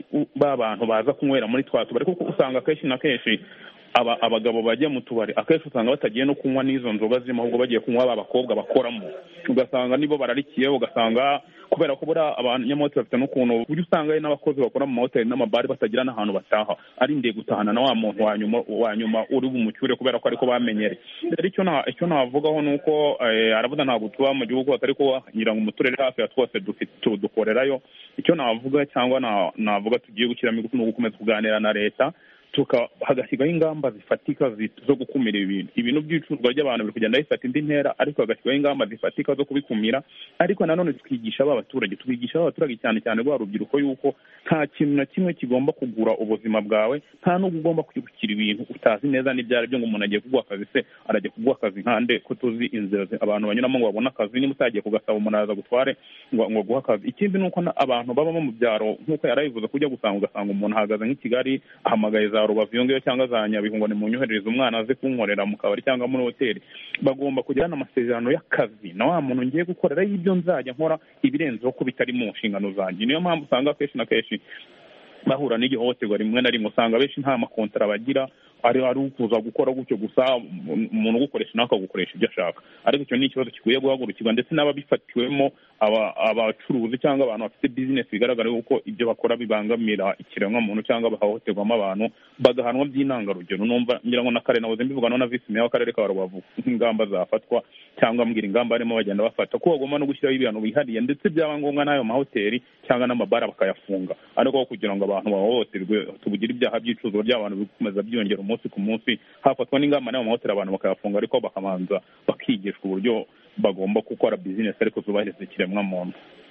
ba bantu baza kunywera muri twa tubari kuko usanga kenshi na kenshi abagabo bajya mu tubari akenshi usanga batagiye no kunywa n'izo nzoga zirimo ahubwo bagiye kunywa abakobwa bakoramo ugasanga nibo bararikiye ugasanga kubera ko buriya abanyamahoteli bafite n'ukuntu ujya usanga n'abakozi bakora mu mahoteli n'amabari batagira n'ahantu bataha arindeye gutahana na wa muntu wa nyuma uri bumucyure kubera ko ariko bamenyere rero icyo navugaho ni uko aravuga ntabwo tuba mu gihugu atari ko ngira ngo umuturere hafi ya twose dukorerayo icyo navuga cyangwa navuga tugiye gushyiramo ingufu ni ugukomeza kuganira na leta hagashyirwaho ingamba zifatika zo gukumira ibintu by'ibicuruzwa by'abantu biri kugenda bifata indi ntera ariko hagashyirwaho ingamba zifatika zo kubikumira ariko nanone tukigisha abaturage cyane cyane rwa rubyiruko yuko nta kintu na kimwe kigomba kugura ubuzima bwawe nta n'ubwo ugomba kwibukira ibintu utazi neza n'ibyari byo ngo umuntu agiye kuguha akazi se arajya kuguha akazi nkande ko tuzi inzira abantu banyuramo ngo babone akazi niba utagiye kugasaba umuntu araza gutware ngo guha akazi ikindi ni uko abantu babamo mu byaro nk'uko yarabivuze kujya ugasanga umuntu ahagaze nk'i Kigali ahamagaye za Rubavu iyo ngiyo cyangwa za Nyabihu ngo nimunyoherereze umwana aze kunkorera mu kabari cyangwa muri hoteli bagomba kugirana amasezerano y'akazi na wa muntu ngiye gukorera y'ibyo nzajya nkora ibirenzeho ko bitari mu nshingano zanjye niyo mpamvu usanga kenshi na kenshi bahura n'igihohoterwa rimwe na rimwe usanga benshi nta makontara bagira ari ukuza gukora gutyo gusa umuntu ugukoresha nawe akagukoresha ibyo ashaka ariko icyo ni ikibazo gikwiye guhagurukirwa ndetse n'ababifatiwemo abacuruzi cyangwa abantu bafite bizinesi bigaragara yuko ibyo bakora bibangamira ikiremwamuntu cyangwa bahohoterwamo abantu bagahanwa by'intangarugero numva ngira ngo na kare nahoze mbivugana na visi meya w'akarere ka Rubavu nk'ingamba zafatwa cyangwa mbwira ingamba barimo bagenda bafata ko bagomba no gushyiraho ibihano bihariye ndetse byaba ngombwa n'ayo mahoteli cyangwa n'amabara bakayafunga ariko kugira ngo abantu bahohoterwe tubugire ibyaha by'icuruzwa by'abantu bikomeza byiyongera umunsi ku munsi hafatwa n'ingamba n'ayo mahoteli abantu bakayafunga ariko bakamanza bakigishwa uburyo bagomba gukora bizinesi ariko zubahiriza ikiremwamuntu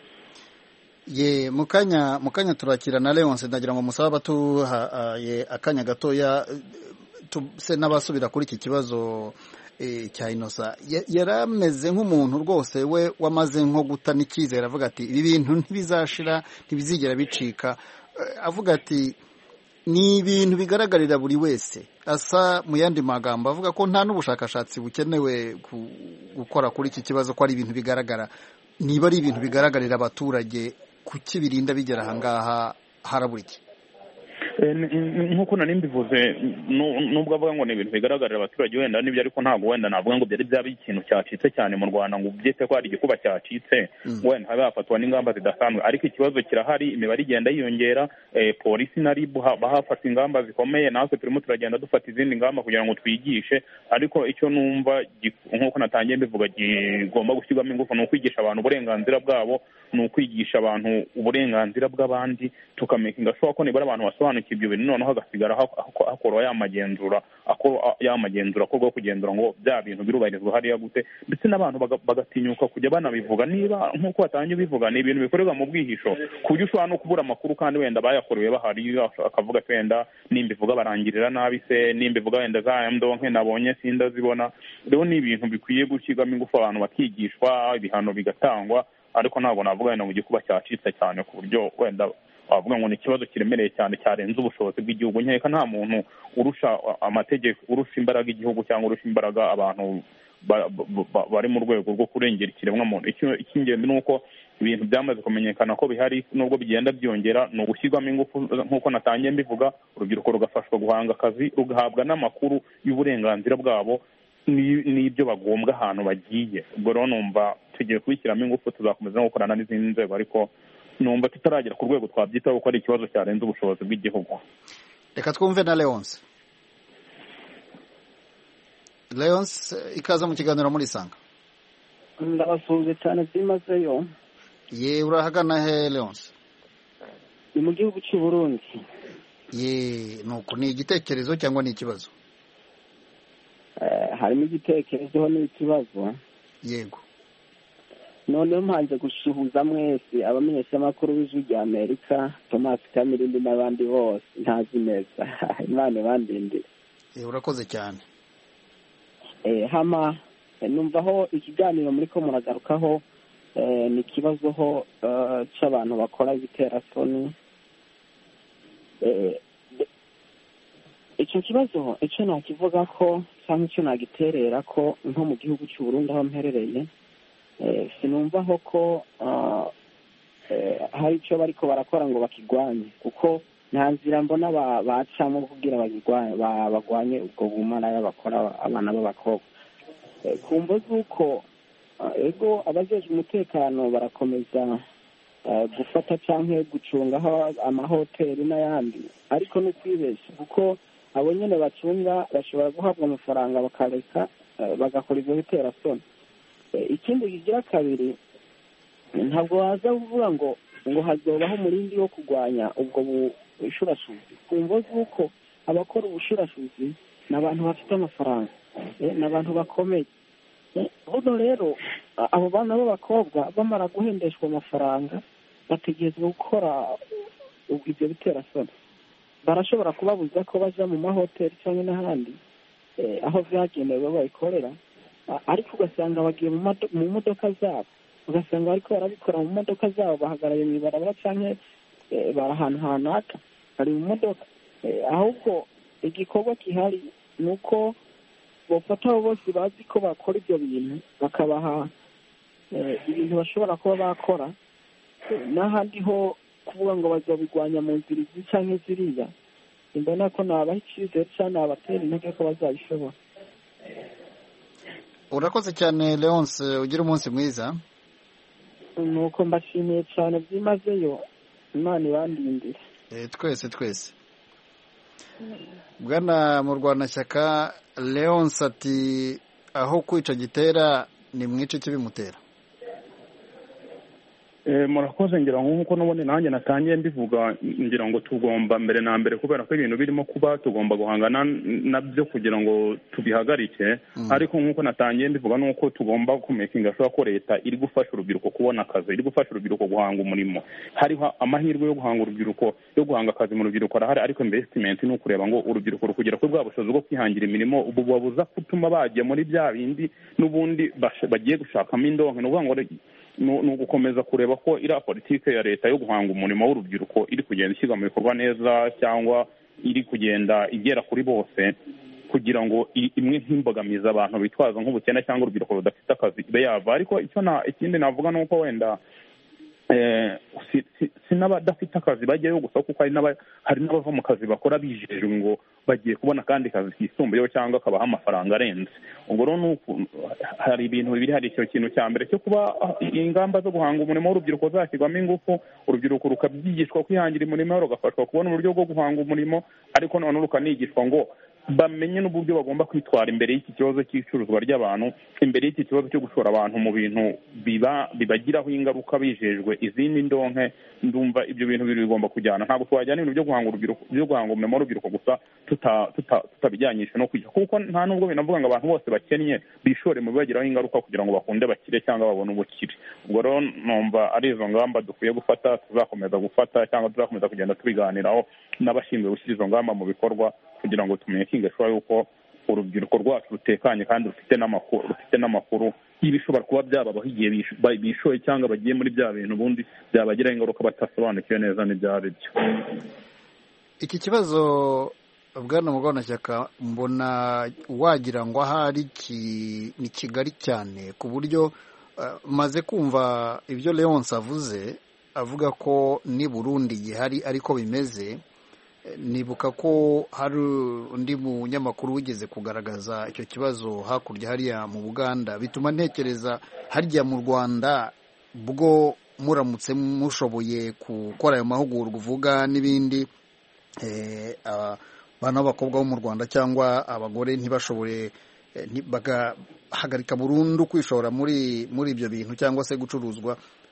ye mu kanya turakira na Leonce ndagira ngo musaba batuhaye akanya gatoya se n'abasubira kuri iki kibazo cya Innocent yarameze nk'umuntu rwose we wamaze nko guta n'icyizere avuga ati ibi bintu ntibizashira ntibizigera bicika avuga ati ni ibintu bigaragarira buri wese asa mu yandi magambo avuga ko nta n'ubushakashatsi bukenewe gukora kuri iki kibazo ko ari ibintu bigaragara niba ari ibintu bigaragarira abaturage kuki birinda bigera ahangaha harabura iki nk'uko nari mbivuze nubwo avuga ngo ni ibintu bigaragarira abaturage wenda n'ibyo ariko ntabwo wenda navuga ngo byari byaba ikintu cyacitse cyane mu Rwanda ngo ubyite ko hari igikuba cyacitse wenda habe hafatwa n'ingamba zidasanzwe ariko ikibazo kirahari imibare igenda yiyongera polisi na RIB bahafata ingamba zikomeye natwe turimo turagenda dufata izindi ngamba kugira ngo twigishe ariko icyo numva nk'uko natangiye mbivuga gigomba gushyirwamo ingufu ni ukwigisha abantu uburenganzira bwabo ni ukwigisha abantu uburenganzira bw'abandi tukamakinga sure ko nibara abantu basobanukiwe ibyo bintu noneho hagasigara hakorwa yamagenzura akorwa kugenzura ngo bya bintu birubahirizwa hariya gute ndetse n'abantu bagatinyuka kujya banabivuga niba nk'uko batangiye bivuga ni ibintu bikorerwa mu bwihisho ku buryo ushobora no kubura amakuru kandi wenda bayakorewe bahari akavuga wenda nimbivuga barangirira nabi se nimbivuga wenda za ndonke nabonye sindazibona rero ni ibintu bikwiye gushyirwamo ingufu abantu bakigishwa ibihano bigatangwa ariko ntabwo navuga wenda ngo igikuba cyacitse cyane ku buryo wenda wavuga ngo ni ikibazo kiremereye cyane cyarenze ubushobozi bw'igihugu nkeka nta muntu urusha amategeko urusha imbaraga igihugu cyangwa urusha imbaraga abantu bari mu rwego rwo kurengera ikiremwamuntu icy'ingenzi ni uko ibintu byamaze kumenyekana ko bihari nubwo bigenda byongera ni ugushyirwamo ingufu nk'uko natangiye mbivuga urubyiruko rugafashwa guhanga akazi rugahabwa n'amakuru y'uburenganzira bwabo n'ibyo bagombwa ahantu bagiye ubwo rero numva tugiye kubishyiramo ingufu tuzakomeza no gukorana n'izindi nzego ariko numva tutaragera ku rwego twabyitaho ko ari ikibazo cyarenze ubushobozi bw'igihugu reka twumve na Leonce ikaza mu kiganiro muri Sanga ndabasuhuje cyane byimazeyo ye urahagana he Leonce ni mu gihugu cy'u Burundi ye nuko ni igitekerezo cyangwa ni ikibazo harimo igitekerezo n'ikibazo yego noneho mpanje gushuhuza mwese abamenyeshamakuru b'ijwi rya Amerika Thomas Kamirindi n'abandi bose ntazi neza Imana bandindire urakoze cyane hama numva aho ikiganiro muri ko muragarukaho ni ikibazo ho cy'abantu bakora ibiterasoni. Icyo kibazo icyo nakivuga ko cyangwa icyo nagiterera ko nko mu gihugu cy'u Burundi aho mperereye, sinumvaho ko hari icyo bariko barakora ngo bakigwanye, kuko nta nzira mbona bacamo kugira bagwanye ubwo bumara bakora abana b'abakobwa. Kumva z'uko ego abajejwe umutekano barakomeza gufata cyangwa gucungaho amahoteli n'ayandi, ariko no kwibeshya kuko abo nyine bacunga bashobora guhabwa amafaranga bakareka bagakora ibyo biterasoni. Ikindi kigira kabiri, ntabwo waza kuvuga ngo hazobaho umurindi wo kurwanya ubwo bushurashuzi. Kumva z'uko abakora ubushurashuzi ni abantu bafite amafaranga, ni abantu bakomeye. Buno rero abo bana b'abakobwa bamara guhendeshwa amafaranga bategerezwa gukora ibyo biterasoni. Barashobora kubabuza ko baja mu mahoteli cyangwa n'ahandi aho byagenewe bayikorera, ariko ugasanga bagiye mu modoka zabo, ugasanga bariko barabikora mu modoka zabo, bahagaraye mu ibarabara cyangwa bari ahantu hanaka bari mu modoka. Ahubwo igikorwa gihari ni uko bafata abo bose bazi ko bakora ibyo bintu bakabaha ibintu bashobora kuba bakora, n'ahandi ho kuvuga ngo bazabigwanya mu nzira izi cyangwa ziriya, imbona ko nabaha icyizere cyangwa nabatera intege ko bazabishobora. Urakoze cyane Leonce, ugira umunsi mwiza. Nuko mbashimiye cyane byimazeyo, Imana ibandindire. Twese Bwana Murwanashyaka Leonce ati aho kwica gitera ni mwice kibimutera. Murakoze, ngira ngo nkuko nubone nanjye natangiye mbivuga, ngira ngo tugomba mbere na mbere, kubera ko ibintu birimo kuba tugomba guhangana nabyo kugira ngo tubihagarike. Ariko nkuko natangiye mbivuga nuko tugomba kumekinga sure ko leta iri gufasha urubyiruko kubona akazi, iri gufasha urubyiruko guhanga umurimo. Hariho amahirwe yo guhanga urubyiruko, yo guhanga akazi mu rubyiruko arahari, ariko investment ni ukureba ngo urubyiruko rukugera kuri bwa bushobozi bwo kwihangira imirimo. Ubu babuza gutuma bajya muri bya bindi n'ubundi bagiye gushakamo indonke. Ni ukuvuga ngo ni ugukomeza kureba ko iriya politiki ya leta yo guhanga umurimo w'urubyiruko iri kugenda ishyirwa mu bikorwa neza, cyangwa iri kugenda igera kuri bose, kugira ngo imwe nk'imbogamizi abantu bitwaza nk'ubukene cyangwa urubyiruko rudafite akazi ibe yava. Ariko ikindi navuga ni uko wenda si n'abadafite akazi bajyayo gusa, kuko hari n'abava mu kazi bakora bijejwe ngo bagiye kubona kandi kazi kisumbuyeho cyangwa kabaha amafaranga arenze. Ubwo rero hari ibintu bibiri. Hari icyo kintu cya mbere cyo kuba ingamba zo guhanga umurimo w'urubyiruko zashyirwamo ingufu, urubyiruko rukabyigishwa kwihangira umurimo, rugafashwa kubona uburyo bwo guhanga umurimo, ariko noneho rukanigishwa ngo bamenye n'uburyo bagomba kwitwara imbere y'iki kibazo cy'icuruzwa ry'abantu, imbere y'iki kibazo cyo gushora abantu mu bintu bibagiraho ingaruka bijejwe izindi ndonke. Ndumva ibyo bintu biri bigomba kujyana. Ntabwo twajyana ibintu byo guhanga umurimo w'urubyiruko gusa tutabijyanyisha no kwiga, kuko nta nubwo binavuga ngo abantu bose bakennye bishore mu bibagiraho ingaruka kugira ngo bakunde bakire cyangwa babone ubukire. Ubwo rero numva ari izo ngamba dukwiye gufata, tuzakomeza gufata cyangwa tuzakomeza kugenda tubiganiraho n'abashinzwe gushyira izo ngamba mu bikorwa, kugira ngo tumenye sure yuko urubyiruko rwacu rutekanye kandi rufite n'amakuru y'ibishobora kuba byababaho igihe bishoye cyangwa bagiye muri bya bintu ubundi byabagiraho ingaruka batasobanukiwe neza n'ibyari byo. Iki kibazo Bwana Murwanashyaka mbona wagira ngo ahari ni kigari cyane, ku buryo maze kumva ibyo Leonce avuga ko ni Burundi gihari ariko bimeze. Nibuka ko hari undi munyamakuru wigeze kugaragaza icyo kibazo hakurya hariya mu Buganda, bituma ntekereza harya mu Rwanda bwo muramutse mushoboye gukora ayo mahugurwa uvuga n'ibindi, abana b'abakobwa bo mu Rwanda cyangwa abagore ntibashobore bagahagarika burundu kwishora muri ibyo bintu cyangwa se gucuruzwa,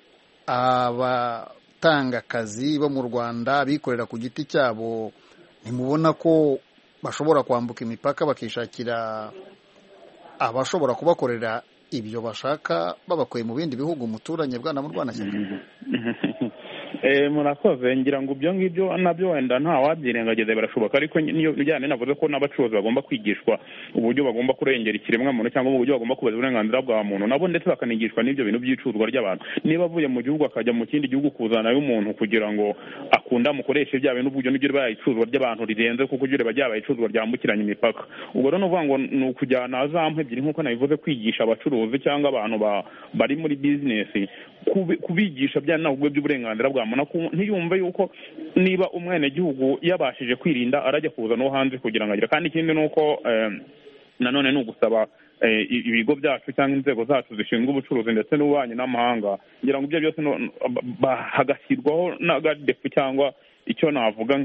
abatanga akazi bo mu Rwanda bikorera ku giti cyabo, ntimubona ko bashobora kwambuka imipaka bakishakira abashobora kubakorera ibyo bashaka babakuye mu bindi bihugu umuturanye Bwana Murwanashyaka? murakoze ngira ngo ibyo ngibyo nabyo wenda nta wabyirengagiza birashoboka ariko niyo bijyanye navuze ko n'abacuruzi bagomba kwigishwa uburyo bagomba kurengera ikiremwamuntu cyangwa uburyo bagomba kubaza uburenganzira bwa muntu nabo ndetse bakanigishwa n'ibyo bintu by'icuruzwa ry'abantu niba avuye mu gihugu akajya mu kindi gihugu kuzanayo umuntu kugira ngo akunda amukoreshe bya bintu uburyo n'ibyo ribaye icuruzwa ry'abantu rirenze kuko ibyo riba ryabaye icuruzwa ryambukiranya imipaka ubwo rero nuvuga ngo ni ukujyana za mpu ebyiri nk'uko nabivuze kwigisha abacuruzi cyangwa abantu bari muri bizinesi kubigisha bya nabwo by'uburenganzira bwa muntu ntiyumve yuko niba umwenegihugu yabashije kwirinda arajya kuza no hanze kugira ngo agire kandi ikindi ni uko nanone ni ugusaba ibigo byacu cyangwa inzego zacu zishinzwe ubucuruzi ndetse n'ububanyi n'amahanga ngira ngo ibyo byose hagashyirwaho n'agadefu cyangwa icyo navuga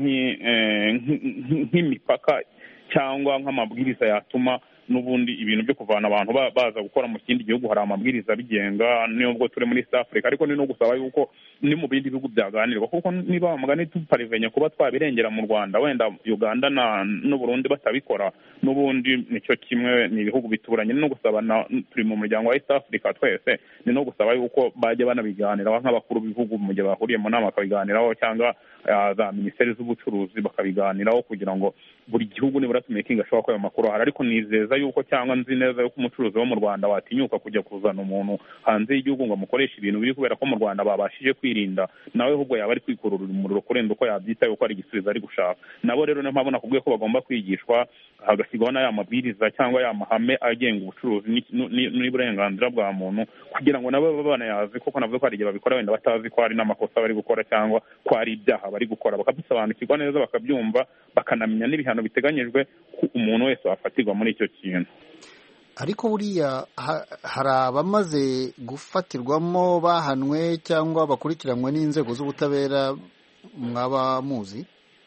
nk'imipaka cyangwa nk'amabwiriza yatuma n'ubundi ibintu byo kuvana abantu baza gukora mu kindi gihugu hari amabwiriza bigenga nubwo turi muri East Africa ariko ni no gusaba yuko ni mu bindi bihugu byaganirwa kuko niba amagani tuparivenya kuba twabirengera mu Rwanda wenda Uganda n'u Burundi batabikora n'ubundi nicyo kimwe ni ibihugu bituranye no gusaba turi mu muryango wa East Africa twese ni no gusaba yuko bajya banabiganiraho nk'abakuru b'ibihugu mu gihe bahuriye mu nama bakabiganiraho cyangwa za minisiteri z'ubucuruzi bakabiganiraho kugira ngo buri gihugu nibura tumekinga ashobora ko ayo makuru ahari ariko nizeza yuko cyangwa nzi neza yuko umucuruzi wo mu Rwanda watinyuka kujya kuzana umuntu hanze y'igihugu ngo amukoreshe ibintu biri kubera ko mu Rwanda babashije kwirinda nawe ahubwo yaba ari kwikurura umuriro kurenza uko yabyita yuko ari igisubizo ari gushaka nabo rero niyo mpamvu nakubwiye ko bagomba kwigishwa hagashyirwaho n'aya mabwiriza cyangwa ya mahame agenga ubucuruzi n'uburenganzira bwa muntu kugira ngo nabo babe banayazi kuko navuze ko hari igihe babikora wenda batazi ko hari n'amakosa bari gukora cyangwa ko hari ibyaha bari gukora bakabisobanukirwa neza bakabyumva bakanamenya n'ibihano biteganyijwe ko umuntu wese wafatirwa muri icyo kintu ariko buriya hari abamaze gufatirwamo bahanwe cyangwa bakurikiranwe n'inzego z'ubutabera mwaba muzi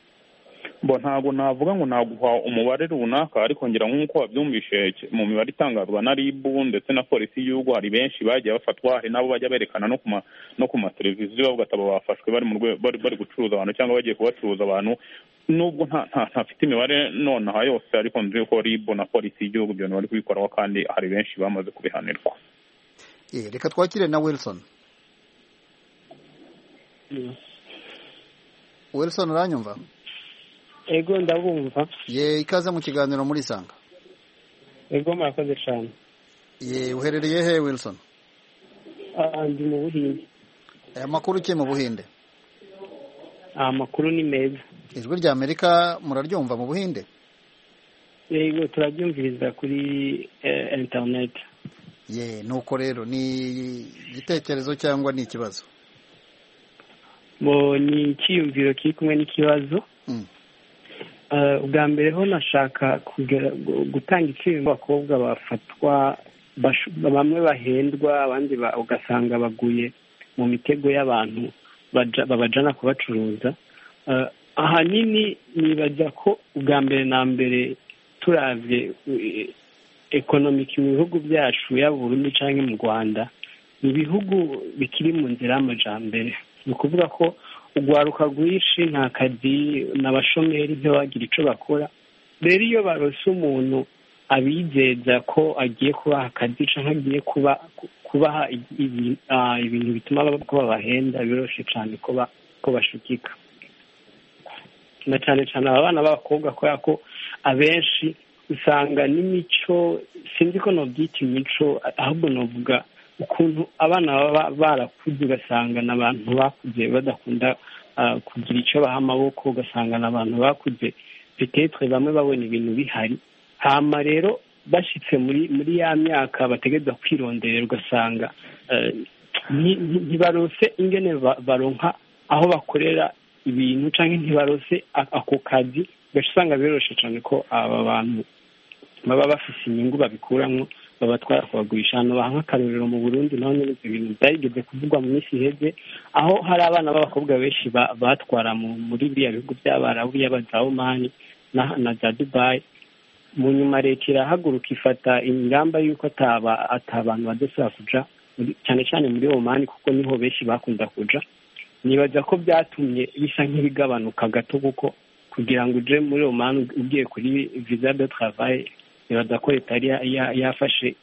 ntabwo navuga ngo naguha umubare runaka ariko ngira nk'uko wabyumvishe mu mibare itangazwa na RIB ndetse na polisi y'igihugu hari benshi bagiye bafatwa hari nabo bajya berekana no ku mateleviziyo bavuga ati abo bafashwe bari gucuruza abantu cyangwa bagiye kubacuruza abantu nubwo ntafite imibare nonaha yose ariko nzi ko RIB na polisi y'igihugu ibyo bari kubikoraho kandi hari benshi bamaze kubihanirwa reka twakire na Wilson uranyumva ego ndabumva ikaze mu kiganiro muri Sanga ego murakoze cyane uherereye he Wilson ndi mu Buhinde amakuru ki mu Buhinde amakuru ni meza ijwi rya Amerika muraryumva mu Buhinde yego turaryumviriza kuri internet nuko rero ni igitekerezo cyangwa ni ikibazo ni icyiyumviro kiri kumwe n'ikibazo ubwa mbere ho nashaka gutanga icyiyumviro abakobwa bafatwa bamwe bahendwa abandi ugasanga baguye mu mitego y'abantu babajana kubacuruza ahanini nibaza ko ubwa mbere na mbere turavye ekonomiki mu bihugu byacu yaba Burundi cyangwa mu Rwanda ni ibihugu bikiri mu nzira y'amajambere ni ukuvuga ko urwaruka rwinshi nta kazi n'abashomeri ntibagira icyo bakora rero iyo barose umuntu abizeza ko agiye kubaha akazi cyangwa agiye kubaha ibintu bituma babahenda biroroshye cyane ko bashukika na cyane cyane aba bana b'abakobwa kubera ko abenshi usanga n'imico sinzi ko nobyita imico ahubwo novuga ukuntu abana baba barakuze ugasanga n'abantu bakuze badakunda kugira icyo baha amaboko ugasanga n'abantu bakuze petetre bamwe babona ibintu bihari hama rero bashyitse muri ya myaka bategereza kwironderera ugasanga ntibarose ingene baronka aho bakorera ibintu cyangwa ntibarose ako kazi ugasanga biroroshye cyane ko aba bantu baba bafite inyungu babikuramo babatwara kubagurisha hano baha nk'akarorero mu Burundi naho nyine ibyo bintu byarigeze kuvugwa mu minsi iheze aho hari abana b'abakobwa benshi batwara muri biriya bihugu by'abarabu yaba za Omani na za Dubai mu nyuma leta irahaguruka ifata ingamba y'uko atabantu badashobora kuja cyane cyane muri Omani kuko niho benshi bakunda kuja nibaza ko byatumye bisa nk'ibigabanuka gato kuko kugira ngo uje muri Omani ugiye kuri visa de travail nibaza ko leta yafashe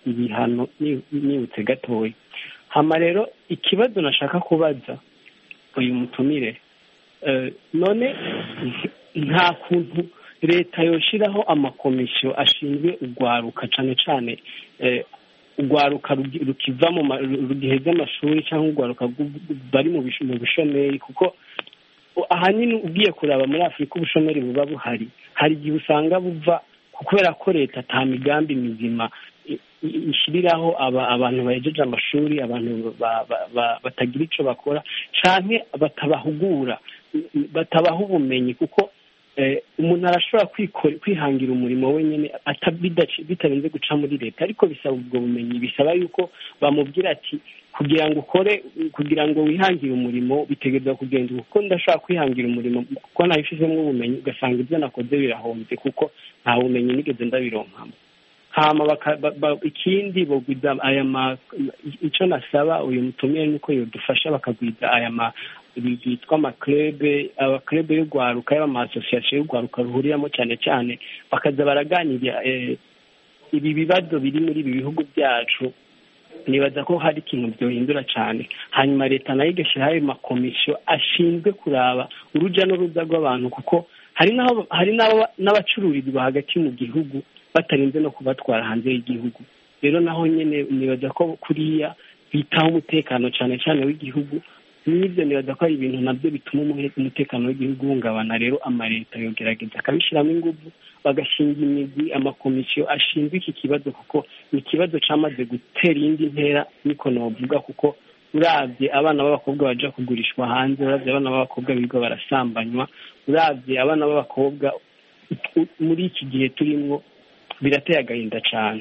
ibihano nibutse gatoya hama rero ikibazo nashaka kubaza uyu mutumire none nta kuntu leta yoshiraho amakomisiyo ashinzwe urwaruka cyane cyane urwaruka rukiva rugiheze amashuri cyangwa urwaruka bari mu bushomeri, kuko ahanini ugiye kuraba muri Afurika ubushomeri buba buhari, hari igihe usanga buva kubera ko leta ata migambi mizima ishyiriraho abantu bahejeje amashuri, abantu batagira icyo bakora cyane batabahugura, batabaha ubumenyi, kuko umuntu arashobora kwihangira umurimo wenyine bitarenze guca muri leta, ariko bisaba ubwo bumenyi, bisaba yuko bamubwira ati kugira ngo ukore, kugira ngo wihangire umurimo bitegereza kugenda kuko ndashobora kwihangira umurimo kuko nabifizemo ubumenyi, ugasanga ibyo nakoze birahombye kuko nta bumenyi nigeze ndabironkamo. hama ikindi bogwiza icyo nasaba uyu mutumire nuko yodufasha bakagwiza bitwa abaklebe y'urwaruka y'amasosiyasiyo y'urwaruka ruhuriramo cyane cyane, bakaza baraganira ibi bibazo biri muri ibi bihugu byacu. Nibaza ko hari ikintu byohindura cyane, hanyuma leta nayo igashyiraho ayo makomisiyo ashinzwe kuraba urujya n'uruza rw'abantu, kuko hari n'abacururizwa hagati mu gihugu batarinze no kubatwara hanze y'igihugu. Rero naho nyine nibaza ko kuriya bitaho umutekano cyane cyane w'igihugu, n'ibyo nibaza ko ari ibintu nabyo bituma umutekano w'igihugu uhungabana. Rero amaleta yogerageza akabishyiramo ingufu, bagashinga imigwi, amakomisiyo ashinzwe iki kibazo, kuko ni ikibazo cyamaze gutera iyindi ntera, niko navuga, kuko urabye abana b'abakobwa baja kugurishwa hanze, urabye abana b'abakobwa biga barasambanywa, urabye abana b'abakobwa muri iki gihe turimo, birateye agahinda cyane.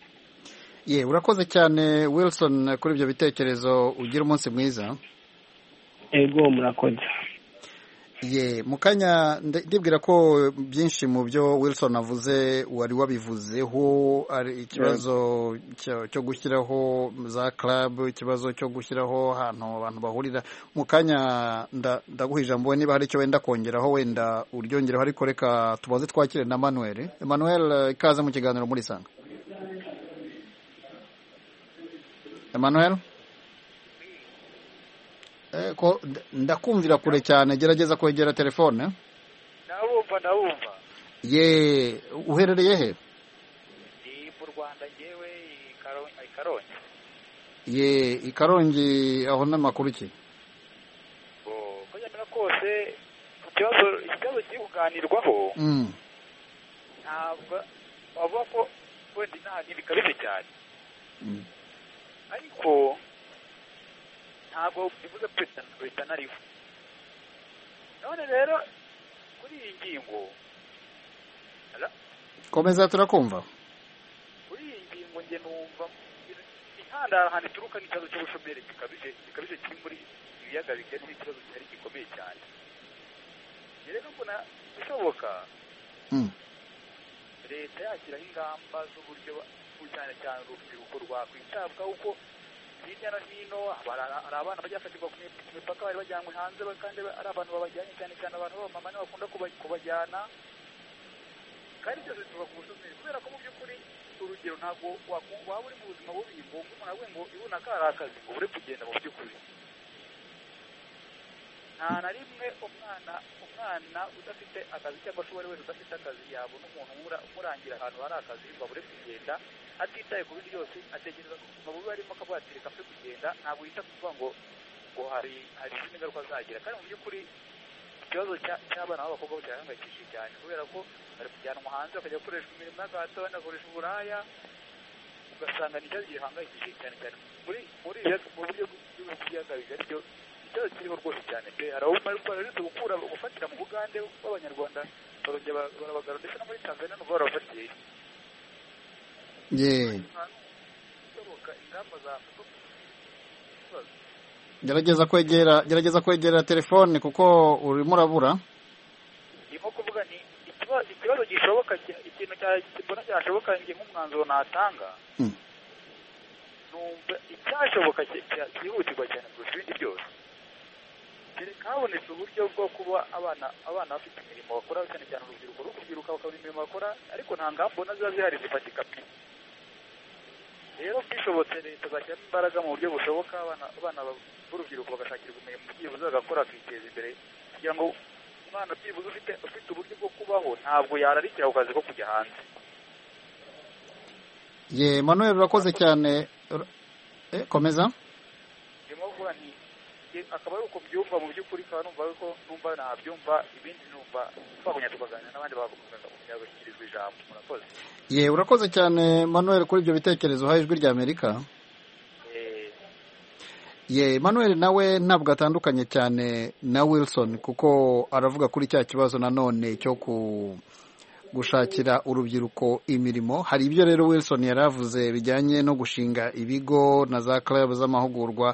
Urakoze cyane Wilson kuri ibyo bitekerezo, ugira umunsi mwiza. Ego murakoze. Mu kanya ndibwira ko byinshi mu byo Wilson avuze wari wabivuzeho, ari ikibazo cyo gushyiraho za club, ikibazo cyo gushyiraho ahantu abantu bahurira. Mu kanya ndaguha ijambo, niba hari icyo wenda kongeraho wenda uryongeraho, ariko reka tubaze twakire na Emmanuel. Ikaze mu kiganiro muri Sanga. Emmanuel, ko ndakumvira kure cyane, gerageza kwegera telefone. Ndabumva. Uherereye he? Ni mu Rwanda ngewe Karongi. Karongi, aho n'amakuru ki? Ko nyamara kose ikibazo kiri kuganirwaho, ntabwo wavuga ko wenda nta bikabije cyane, ariko ntabwo bivuze perezida nariho. None rero kuri iyi ngingo, komeza turakumva. Kuri iyi ngingo nge numva intandaro ahantu ituruka n'ikibazo cy'ubushomeri gikabije kiri muri ibiyaga bigari, n'ikibazo cyari gikomeye cyane. Rero mbona bishoboka leta yashyiraho ingamba z'uburyo cyane cyane urubyiruko rwakwitabwaho, kuko hirya no hino hari abana bajya bafatirwa ku mipaka bari bajyanwe hanze, kandi ari abantu babajyanye, cyane cyane abantu b'abamama nibo bakunda kubajyana, kandi byose bituruka ku bushomeri. Kubera ko mu by'ukuri urugero ntabwo waba uri mu buzima bubi ngo umuntu avuge ngo ibona ko ari akazi ngo ure kugenda. Mu by'ukuri nta na rimwe umwana udafite akazi, cyangwa se uwo ari wese udafite akazi yabona umuntu umurangira ahantu hari akazi ngo abure kugenda, atitaye ku bindi byose, atekereza ku buzima bubi arimo, akavuga ati reka mfe kugenda, ntabwo yita kuvuga ngo hari izindi ngaruka zagira. Kandi mu by'ukuri ikibazo cy'abana b'abakobwa kirahangayikishije cyane, kubera ko bari kujyanwa hanze bakajya gukoreshwa imirimo y'agahato, banakoresha uburaya, ugasanga ni ikibazo gihangayikishije cyane cyane mu buryo bw'ibiyaga bigari. Byo ikibazo kiriho rwose cyane pe. Hari abo baretse gufatira mu Bugande b'Abanyarwanda, barongera barabagara, ndetse no muri Tanzania n'ubwo barabafatiye. Gerageza kwegera telefone kuko urimo urabura. Ndimo kuvuga ni ikibazo gishoboka, ikintu mbona cyashoboka nge nk'umwanzuro natanga, numva icyashoboka cyihutirwa cyane kurusha ibindi byose, kereka habonetse uburyo bwo kuba abana bafite imirimo bakora, cyane cyane urubyiruko rwo kubyiruka bakabona imirimo bakora, ariko nta ngamba mbona ziba zihari zifatika pe. rero bishobotse leta zashyiramo imbaraga mu buryo bushoboka abana b'urubyiruko bagashakirwa ubumenyi byibuze bagakora akiteza imbere kugira ngo umwana byibuze ufite uburyo bwo kubaho ntabwo yararikira ku kazi ko kujya hanze. ye Manuel urakoze cyane. Komeza. ndimo kuvuga nti akaba ari uko byumva mu by'ukuri kandi numva nabyumva ibindi numva twagonya tukaganira n'abandi bagakomeza gushyikirizwa ijambo. Murakoze. ye urakoze cyane Manuel kuri ibyo bitekerezo uhaye ijwi rya Amerika. ye Manuel nawe ntabwo atandukanye cyane na Wilson kuko aravuga kuri cya kibazo nanone cyo gushakira urubyiruko imirimo. Hari ibyo rero Wilson yaravuze bijyanye no gushinga ibigo na za club z'amahugurwa.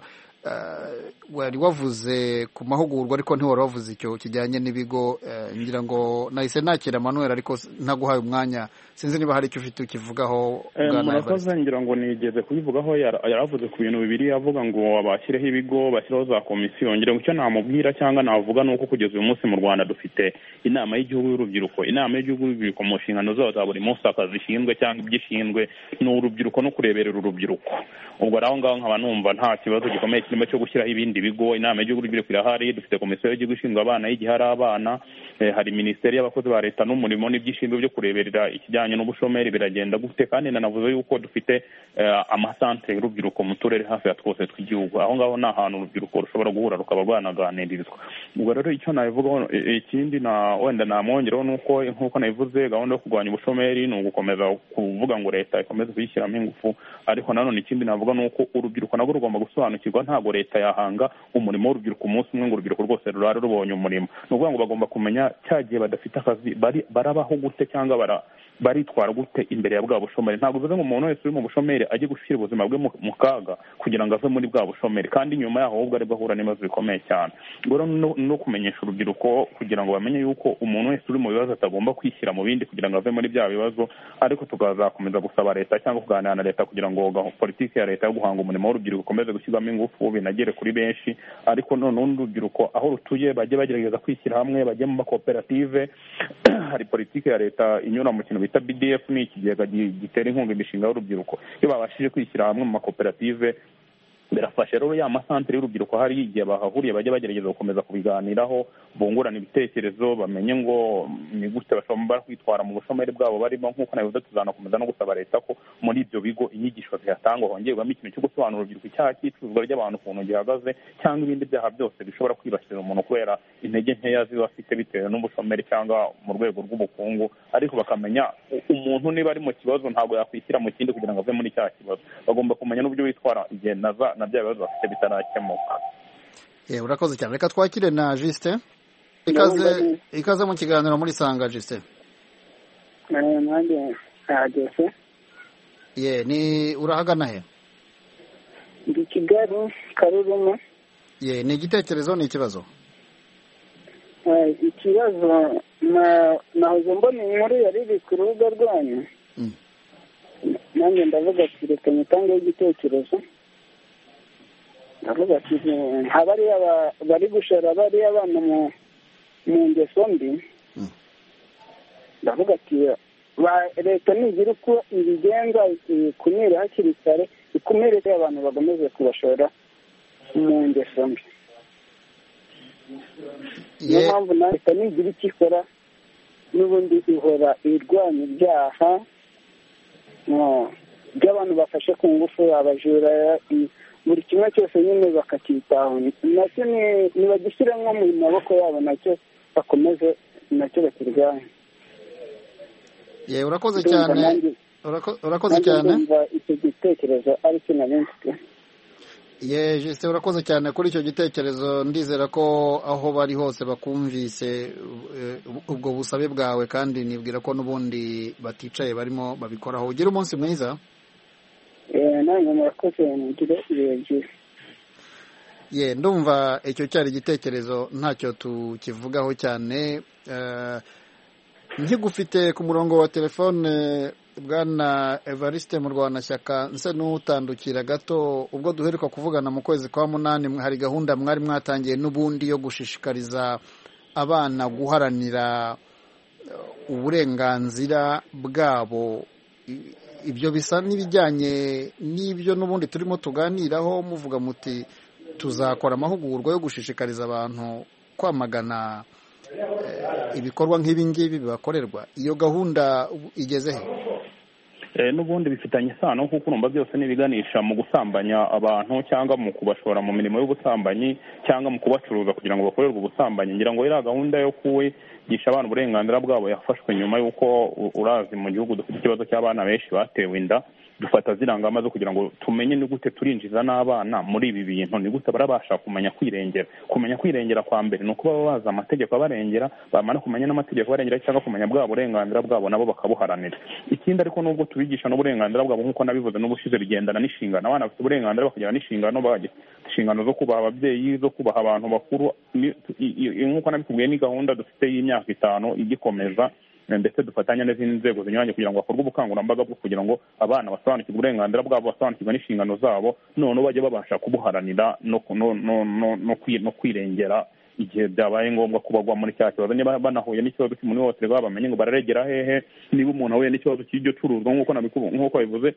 Wari wavuze ku mahugurwa ariko ntiwari wavuze icyo kijyanye n'ibigo. Ngira ngo nahise nakira Manuel ariko ntaguhaye umwanya, sinzi niba hari icyo ufite ukivugaho. Murakoze, ngira ngo nigeze kubivugaho. yaravuze ku bintu bibiri, avuga ngo bashyireho ibigo, bashyiraho za komisiyo. ngira ngo icyo namubwira cyangwa navuga ni uko kugeza uyu munsi mu Rwanda dufite inama y'igihugu y'urubyiruko. Inama y'igihugu y'urubyiruko mu nshingano zayo za buri munsi akazi ishinzwe cyangwa ibyo ishinzwe ni urubyiruko no kureberera urubyiruko. ubwo aho ngaho nkaba numva nta kibazo gikomeye kirimo cyo gushyiraho ibindi bigo. Inama y'igihugu y'urubyiruko irahari, dufite komisiyo y'igihugu ishinzwe abana y'igihe hari abana, hari minisiteri y'abakozi ba leta n'umurimo n'ibyishinzwe byo kureberera ikijyanye n'ubushomeri biragenda gute. kandi nanavuze yuko dufite amasantere y'urubyiruko mu turere hafi ya twose tw'igihugu. aho ngaho ni ahantu urubyiruko rushobora guhura rukaba rwanaganirizwa. ubwo rero icyo nabivugaho ikindi wenda namwongeraho ni uko nk'uko nabivuze gahunda yo kurwanya ubushomeri ni ugukomeza kuvuga ngo leta ikomeze kuyishyiramo ingufu. ariko nanone ikindi navuga ni uko urubyiruko nabwo rugomba gusobanukirwa. ntabwo leta yahanga umurimo w'urubyiruko umunsi umwe ngo urubyiruko rwose rurare rubonye umurimo. ni ukuvuga ngo bagomba kumenya cya gihe badafite akazi barabaho gute cyangwa baritwara gute imbere ya bwa bushomeri. ntabwo bivuze ngo umuntu wese uri mu bushomeri ajye gushyira ubuzima bwe mu kaga kugira ngo ave muri bwa bushomeri, kandi nyuma yaho ahubwo aribwo ahura n'ibibazo bikomeye cyane. ubwo no kumenyesha urubyiruko kugira ngo bamenye yuko umuntu wese uri mu bibazo atagomba kwishyira mu bindi kugira ngo ave muri bya bibazo. ariko tukazakomeza gusaba leta cyangwa kuganira na leta kugira ngo politiki ya leta yo guhanga umurimo w'urubyiruko ukomeze gushyirwamo ingufu, binagere kuri benshi. ariko noneho urubyiruko aho rutuye bajye bagerageza kwishyira hamwe, bajye mu makoperative. hari politiki ya leta inyura mu kintu bita BDF, ni ikigega gitera inkunga imishinga y'urubyiruko. iyo babashije kwishyira hamwe mu makoperative birafasha rero ya masantere y'urubyiruko hari igihe bahahuriye bajya bagerageza gukomeza kubiganiraho, bungurana ibitekerezo, bamenye ngo ni gute bashobora kwitwara mu bushomeri bwabo barimo. nk'uko nabivuze tuzanakomeza no gusaba leta ko muri ibyo bigo inyigisho zihatangwa hongerwamo ikintu cyo gusobanura urubyiruko icyaha cy'icuruzwa ry'abantu ukuntu gihagaze, cyangwa ibindi byaha byose bishobora kwibasira umuntu kubera intege nkeya ziba afite bitewe n'ubushomeri cyangwa mu rwego rw'ubukungu. ariko bakamenya umuntu niba ari mu kibazo ntabwo yakwishyira mu kindi kugira ngo ave muri cya kibazo. bagomba kumenya n'uburyo bitwara igihe na bya bibazo bafite bitarakemuka. urakoze cyane. reka twakire na Justin. ikaze mu kiganiro muri Sanga Justin. nanjye nahageze. ni urahagana he? ndi Kigali Karuruma. ni igitekerezo ni ikibazo? ikibazo nahoze mbona inkuru yari iri ku rubuga rwanyu, nanjye ndavuga ati reka nyitangeho igitekerezo. ndavuga ati nk'abariya bari gushora bariya abana mu ngeso mbi, ndavuga ati leta nigira uko ibigenza ikumire hakiri kare, ikumire abantu bakomeze kubashora mu ngeso mbi. niyo mpamvu na leta nigira icyo ikora n'ubundi ihora irwanya ibyaha by'abantu bafashe ku ngufu, abajura, buri kimwe cyose nyine bakacyitaho. nacyo nibagishyire nko mu maboko yabo, nacyo bakomeze nacyo bakirwanya. urakoze cyane. urakoze cyane. icyo gitekerezo ari cyo nari mfite. Justin urakoze cyane kuri icyo gitekerezo. ndizera ko aho bari hose bakumvise ubwo busabe bwawe, kandi nibwira ko n'ubundi baticaye barimo babikoraho. ugira umunsi mwiza. nanjye murakoze, mugire ibihe byiza. ndumva icyo cyari igitekerezo ntacyo tukivugaho cyane. nkigufite ku murongo wa telefone bwana Evariste Murwanashyaka, nse n'utandukira gato. ubwo duheruka kuvugana mu kwezi kwa munani, hari gahunda mwari mwatangiye n'ubundi yo gushishikariza abana guharanira uburenganzira bwabo. ibyo bisa n'ibijyanye n'ibyo n'ubundi turimo tuganiraho muvuga muti tuzakora amahugurwa yo gushishikariza abantu kwamagana ibikorwa nk'ibi ngibi bibakorerwa. Iyo gahunda igeze he? N'ubundi bifitanye isano kuko urumva byose n'ibiganisha mu gusambanya abantu cyangwa mu kubashora mu mirimo y'ubusambanyi cyangwa mu kubacuruza kugira ngo bakorerwe ubusambanyi. Ngira ngo iriya gahunda yo kwigisha abantu uburenganzira bwabo yafashwe nyuma y'uko urazi mu gihugu dufite ikibazo cy'abana benshi batewe inda. Dufata zirangama zo kugira ngo tumenye ni gute turinjiza n'abana muri ibi bintu, ni gute barabasha kumenya kwirengera kwa mbere ni uko baba bazi amategeko abarengera, bamara kumenya n'amategeko abarengera cyangwa kumenya bwa burenganzira bwabo nabo bakabuharanira. Ikindi ariko nubwo tubigisha n'uburenganzira bwabo nk'uko nabivuze n'ubushize bigendana n'inshingano, abana bafite uburenganzira bakagira n'inshingano, inshingano zo kubaha ababyeyi, zo kubaha abantu bakuru. Nk'uko nabikubwiye ni gahunda dufite y'imyaka 5 igikomeza, ndetse dufatanya n'izindi nzego zinyuranye kugira ngo hakorwe ubukangurambaga bwo kugira ngo abana basobanukirwe uburenganzira bwabo, basobanukirwe n'inshingano zabo, noneho bajye babasha kubuharanira no kwirengera igihe byabaye ngombwa ko bagwa muri cya kibazo. Niba banahuye n'ikibazo cy'umunoteri bamenye ngo bararegera hehe. Niba umuntu ahuye n'ikibazo cy'iryo curuzwa nk'uko bivuze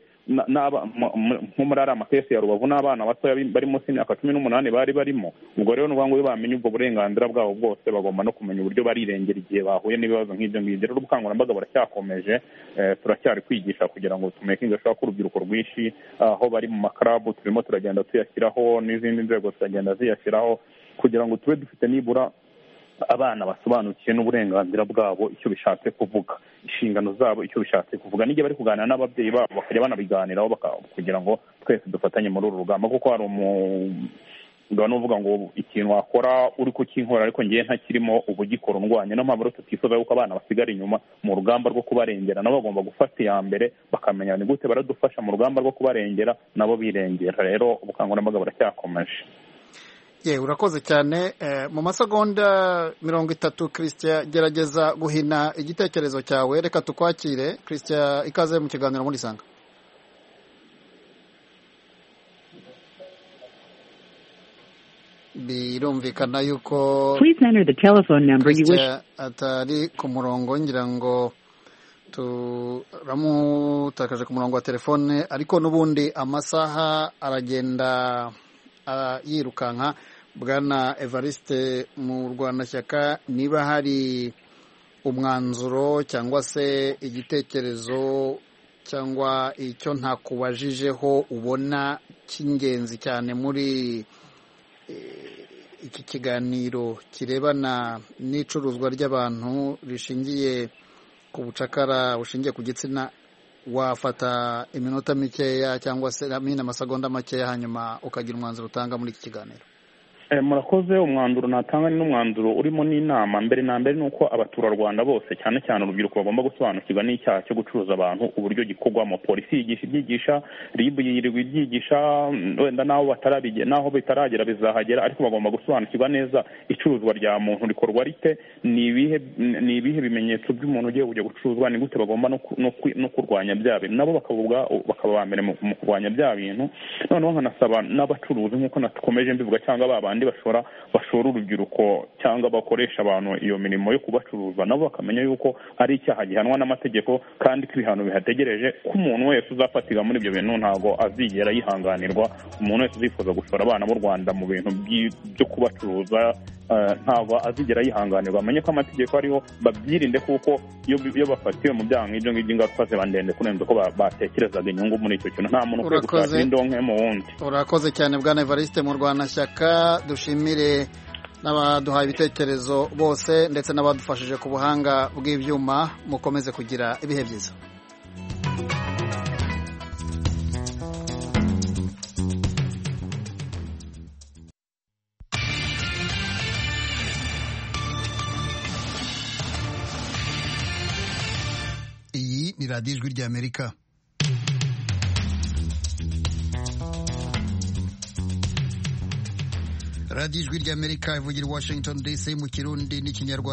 nko muri ariya makesi ya Rubavu n'abana batoya bari munsi y'imyaka 18 bari barimo, ubwo rero n'ubwo ngo bamenye ubwo burenganzira bwabo bwose bagomba no kumenya uburyo barirengera igihe bahuye n'ibibazo nk'ibyo ngibyo. Rero ubukangurambaga buracyakomeje, turacyari kwigisha kugira ngo tumekinge ashobora ko urubyiruko rwinshi aho bari mu makarabu turimo turagenda tuyashyiraho, n'izindi nzego turagenda ziyashyiraho kugira ngo tube dufite nibura abana basobanukiye n'uburenganzira bwabo icyo bishatse kuvuga, inshingano zabo icyo bishatse kuvuga. N'igihe bari kuganira n'ababyeyi babo bakajya banabiganiraho kugira ngo twese dufatanye muri uru rugamba, kuko hari umugabo uvuga ngo ikintu wakora uri kukinkora ariko ngiye ntakirimo ubu gikora undwanya. Niyo mpamvu tutifuza yuko abana basigara inyuma mu rugamba rwo kubarengera, nabo bagomba gufata iya mbere bakamenya ni gute baradufasha mu rugamba rwo kubarengera nabo birengera. Rero ubukangurambaga buracyakomeje. Urakoze cyane. Mu masegonda 30 Christian, gerageza guhina igitekerezo cyawe. Reka tukwakire Christian, ikaze mu kiganiro muri Sanga. Birumvikana yuko atari ku murongo, ngira ngo turamutakaje ku murongo wa telefone, ariko n'ubundi amasaha aragenda yirukanka. Bwana Evariste Murwanashyaka, niba hari umwanzuro cyangwa se igitekerezo cyangwa icyo ntakubajije ubona cy'ingenzi cyane muri iki kiganiro kirebana n'icuruzwa ry'abantu rishingiye ku bucakara bushingiye ku gitsina, wafata iminota mikeya cyangwa se amasegonda makeya hanyuma ukagira umwanzuro utanga muri iki kiganiro? Murakoze. Umwanzuro natanga ni n'umwanzuro urimo n'inama. Mbere na mbere nuko abaturarwanda bose cyane cyane urubyiruko bagomba gusobanukirwa n'icyaha cyo gucuruza abantu uburyo gikorwamo. Polisi yigisha, RIB yirirwa ibyigisha, wenda naho bitaragera bizahagera, ariko bagomba gusobanukirwa neza icuruzwa rya muntu rikorwa rite, ni ibihe bimenyetso by'umuntu ugiye kujya gucuruzwa, ni gute bagomba no kurwanya bya bintu. Nabo bakaba ba mbere mu kurwanya bya bintu. Noneho nkanasaba n'abacuruzi nk'uko nakomeje mbivuga, cyangwa babandi bashora urubyiruko cyangwa bakoresha abantu iyo mirimo yo kubacuruza, nabo bakamenya yuko ari icyaha gihanwa n'amategeko kandi ko ibihano bihategereje, ko umuntu wese uzafatirwa muri ibyo bintu ntabwo azigera yihanganirwa. Umuntu wese uzifuza gushora abana b'u Rwanda mu bintu byo kubacuruza ntabwo azigera yihanganirwa. Amenye ko amategeko ariho, babyirinde, kuko iyo bafatiwe mu byaha nk'ibyo ngibyo ingaruka ziba ndende kurenza ko batekerezaga inyungu muri icyo kintu. Nta muntu ukwiye gushaka indonke mu wundi. Urakoze cyane Bwana Evariste Murwanashyaka. Dushimire n'abaduhaye ibitekerezo bose ndetse n'abadufashije ku buhanga bw'ibyuma. Mukomeze kugira ibihe byiza. Iyi ni radiyo Ijwi ry'Amerika. radiyo Ijwi ry'Amerika ivugira i Washington DC mu Kirundi n'Ikinyarwanda.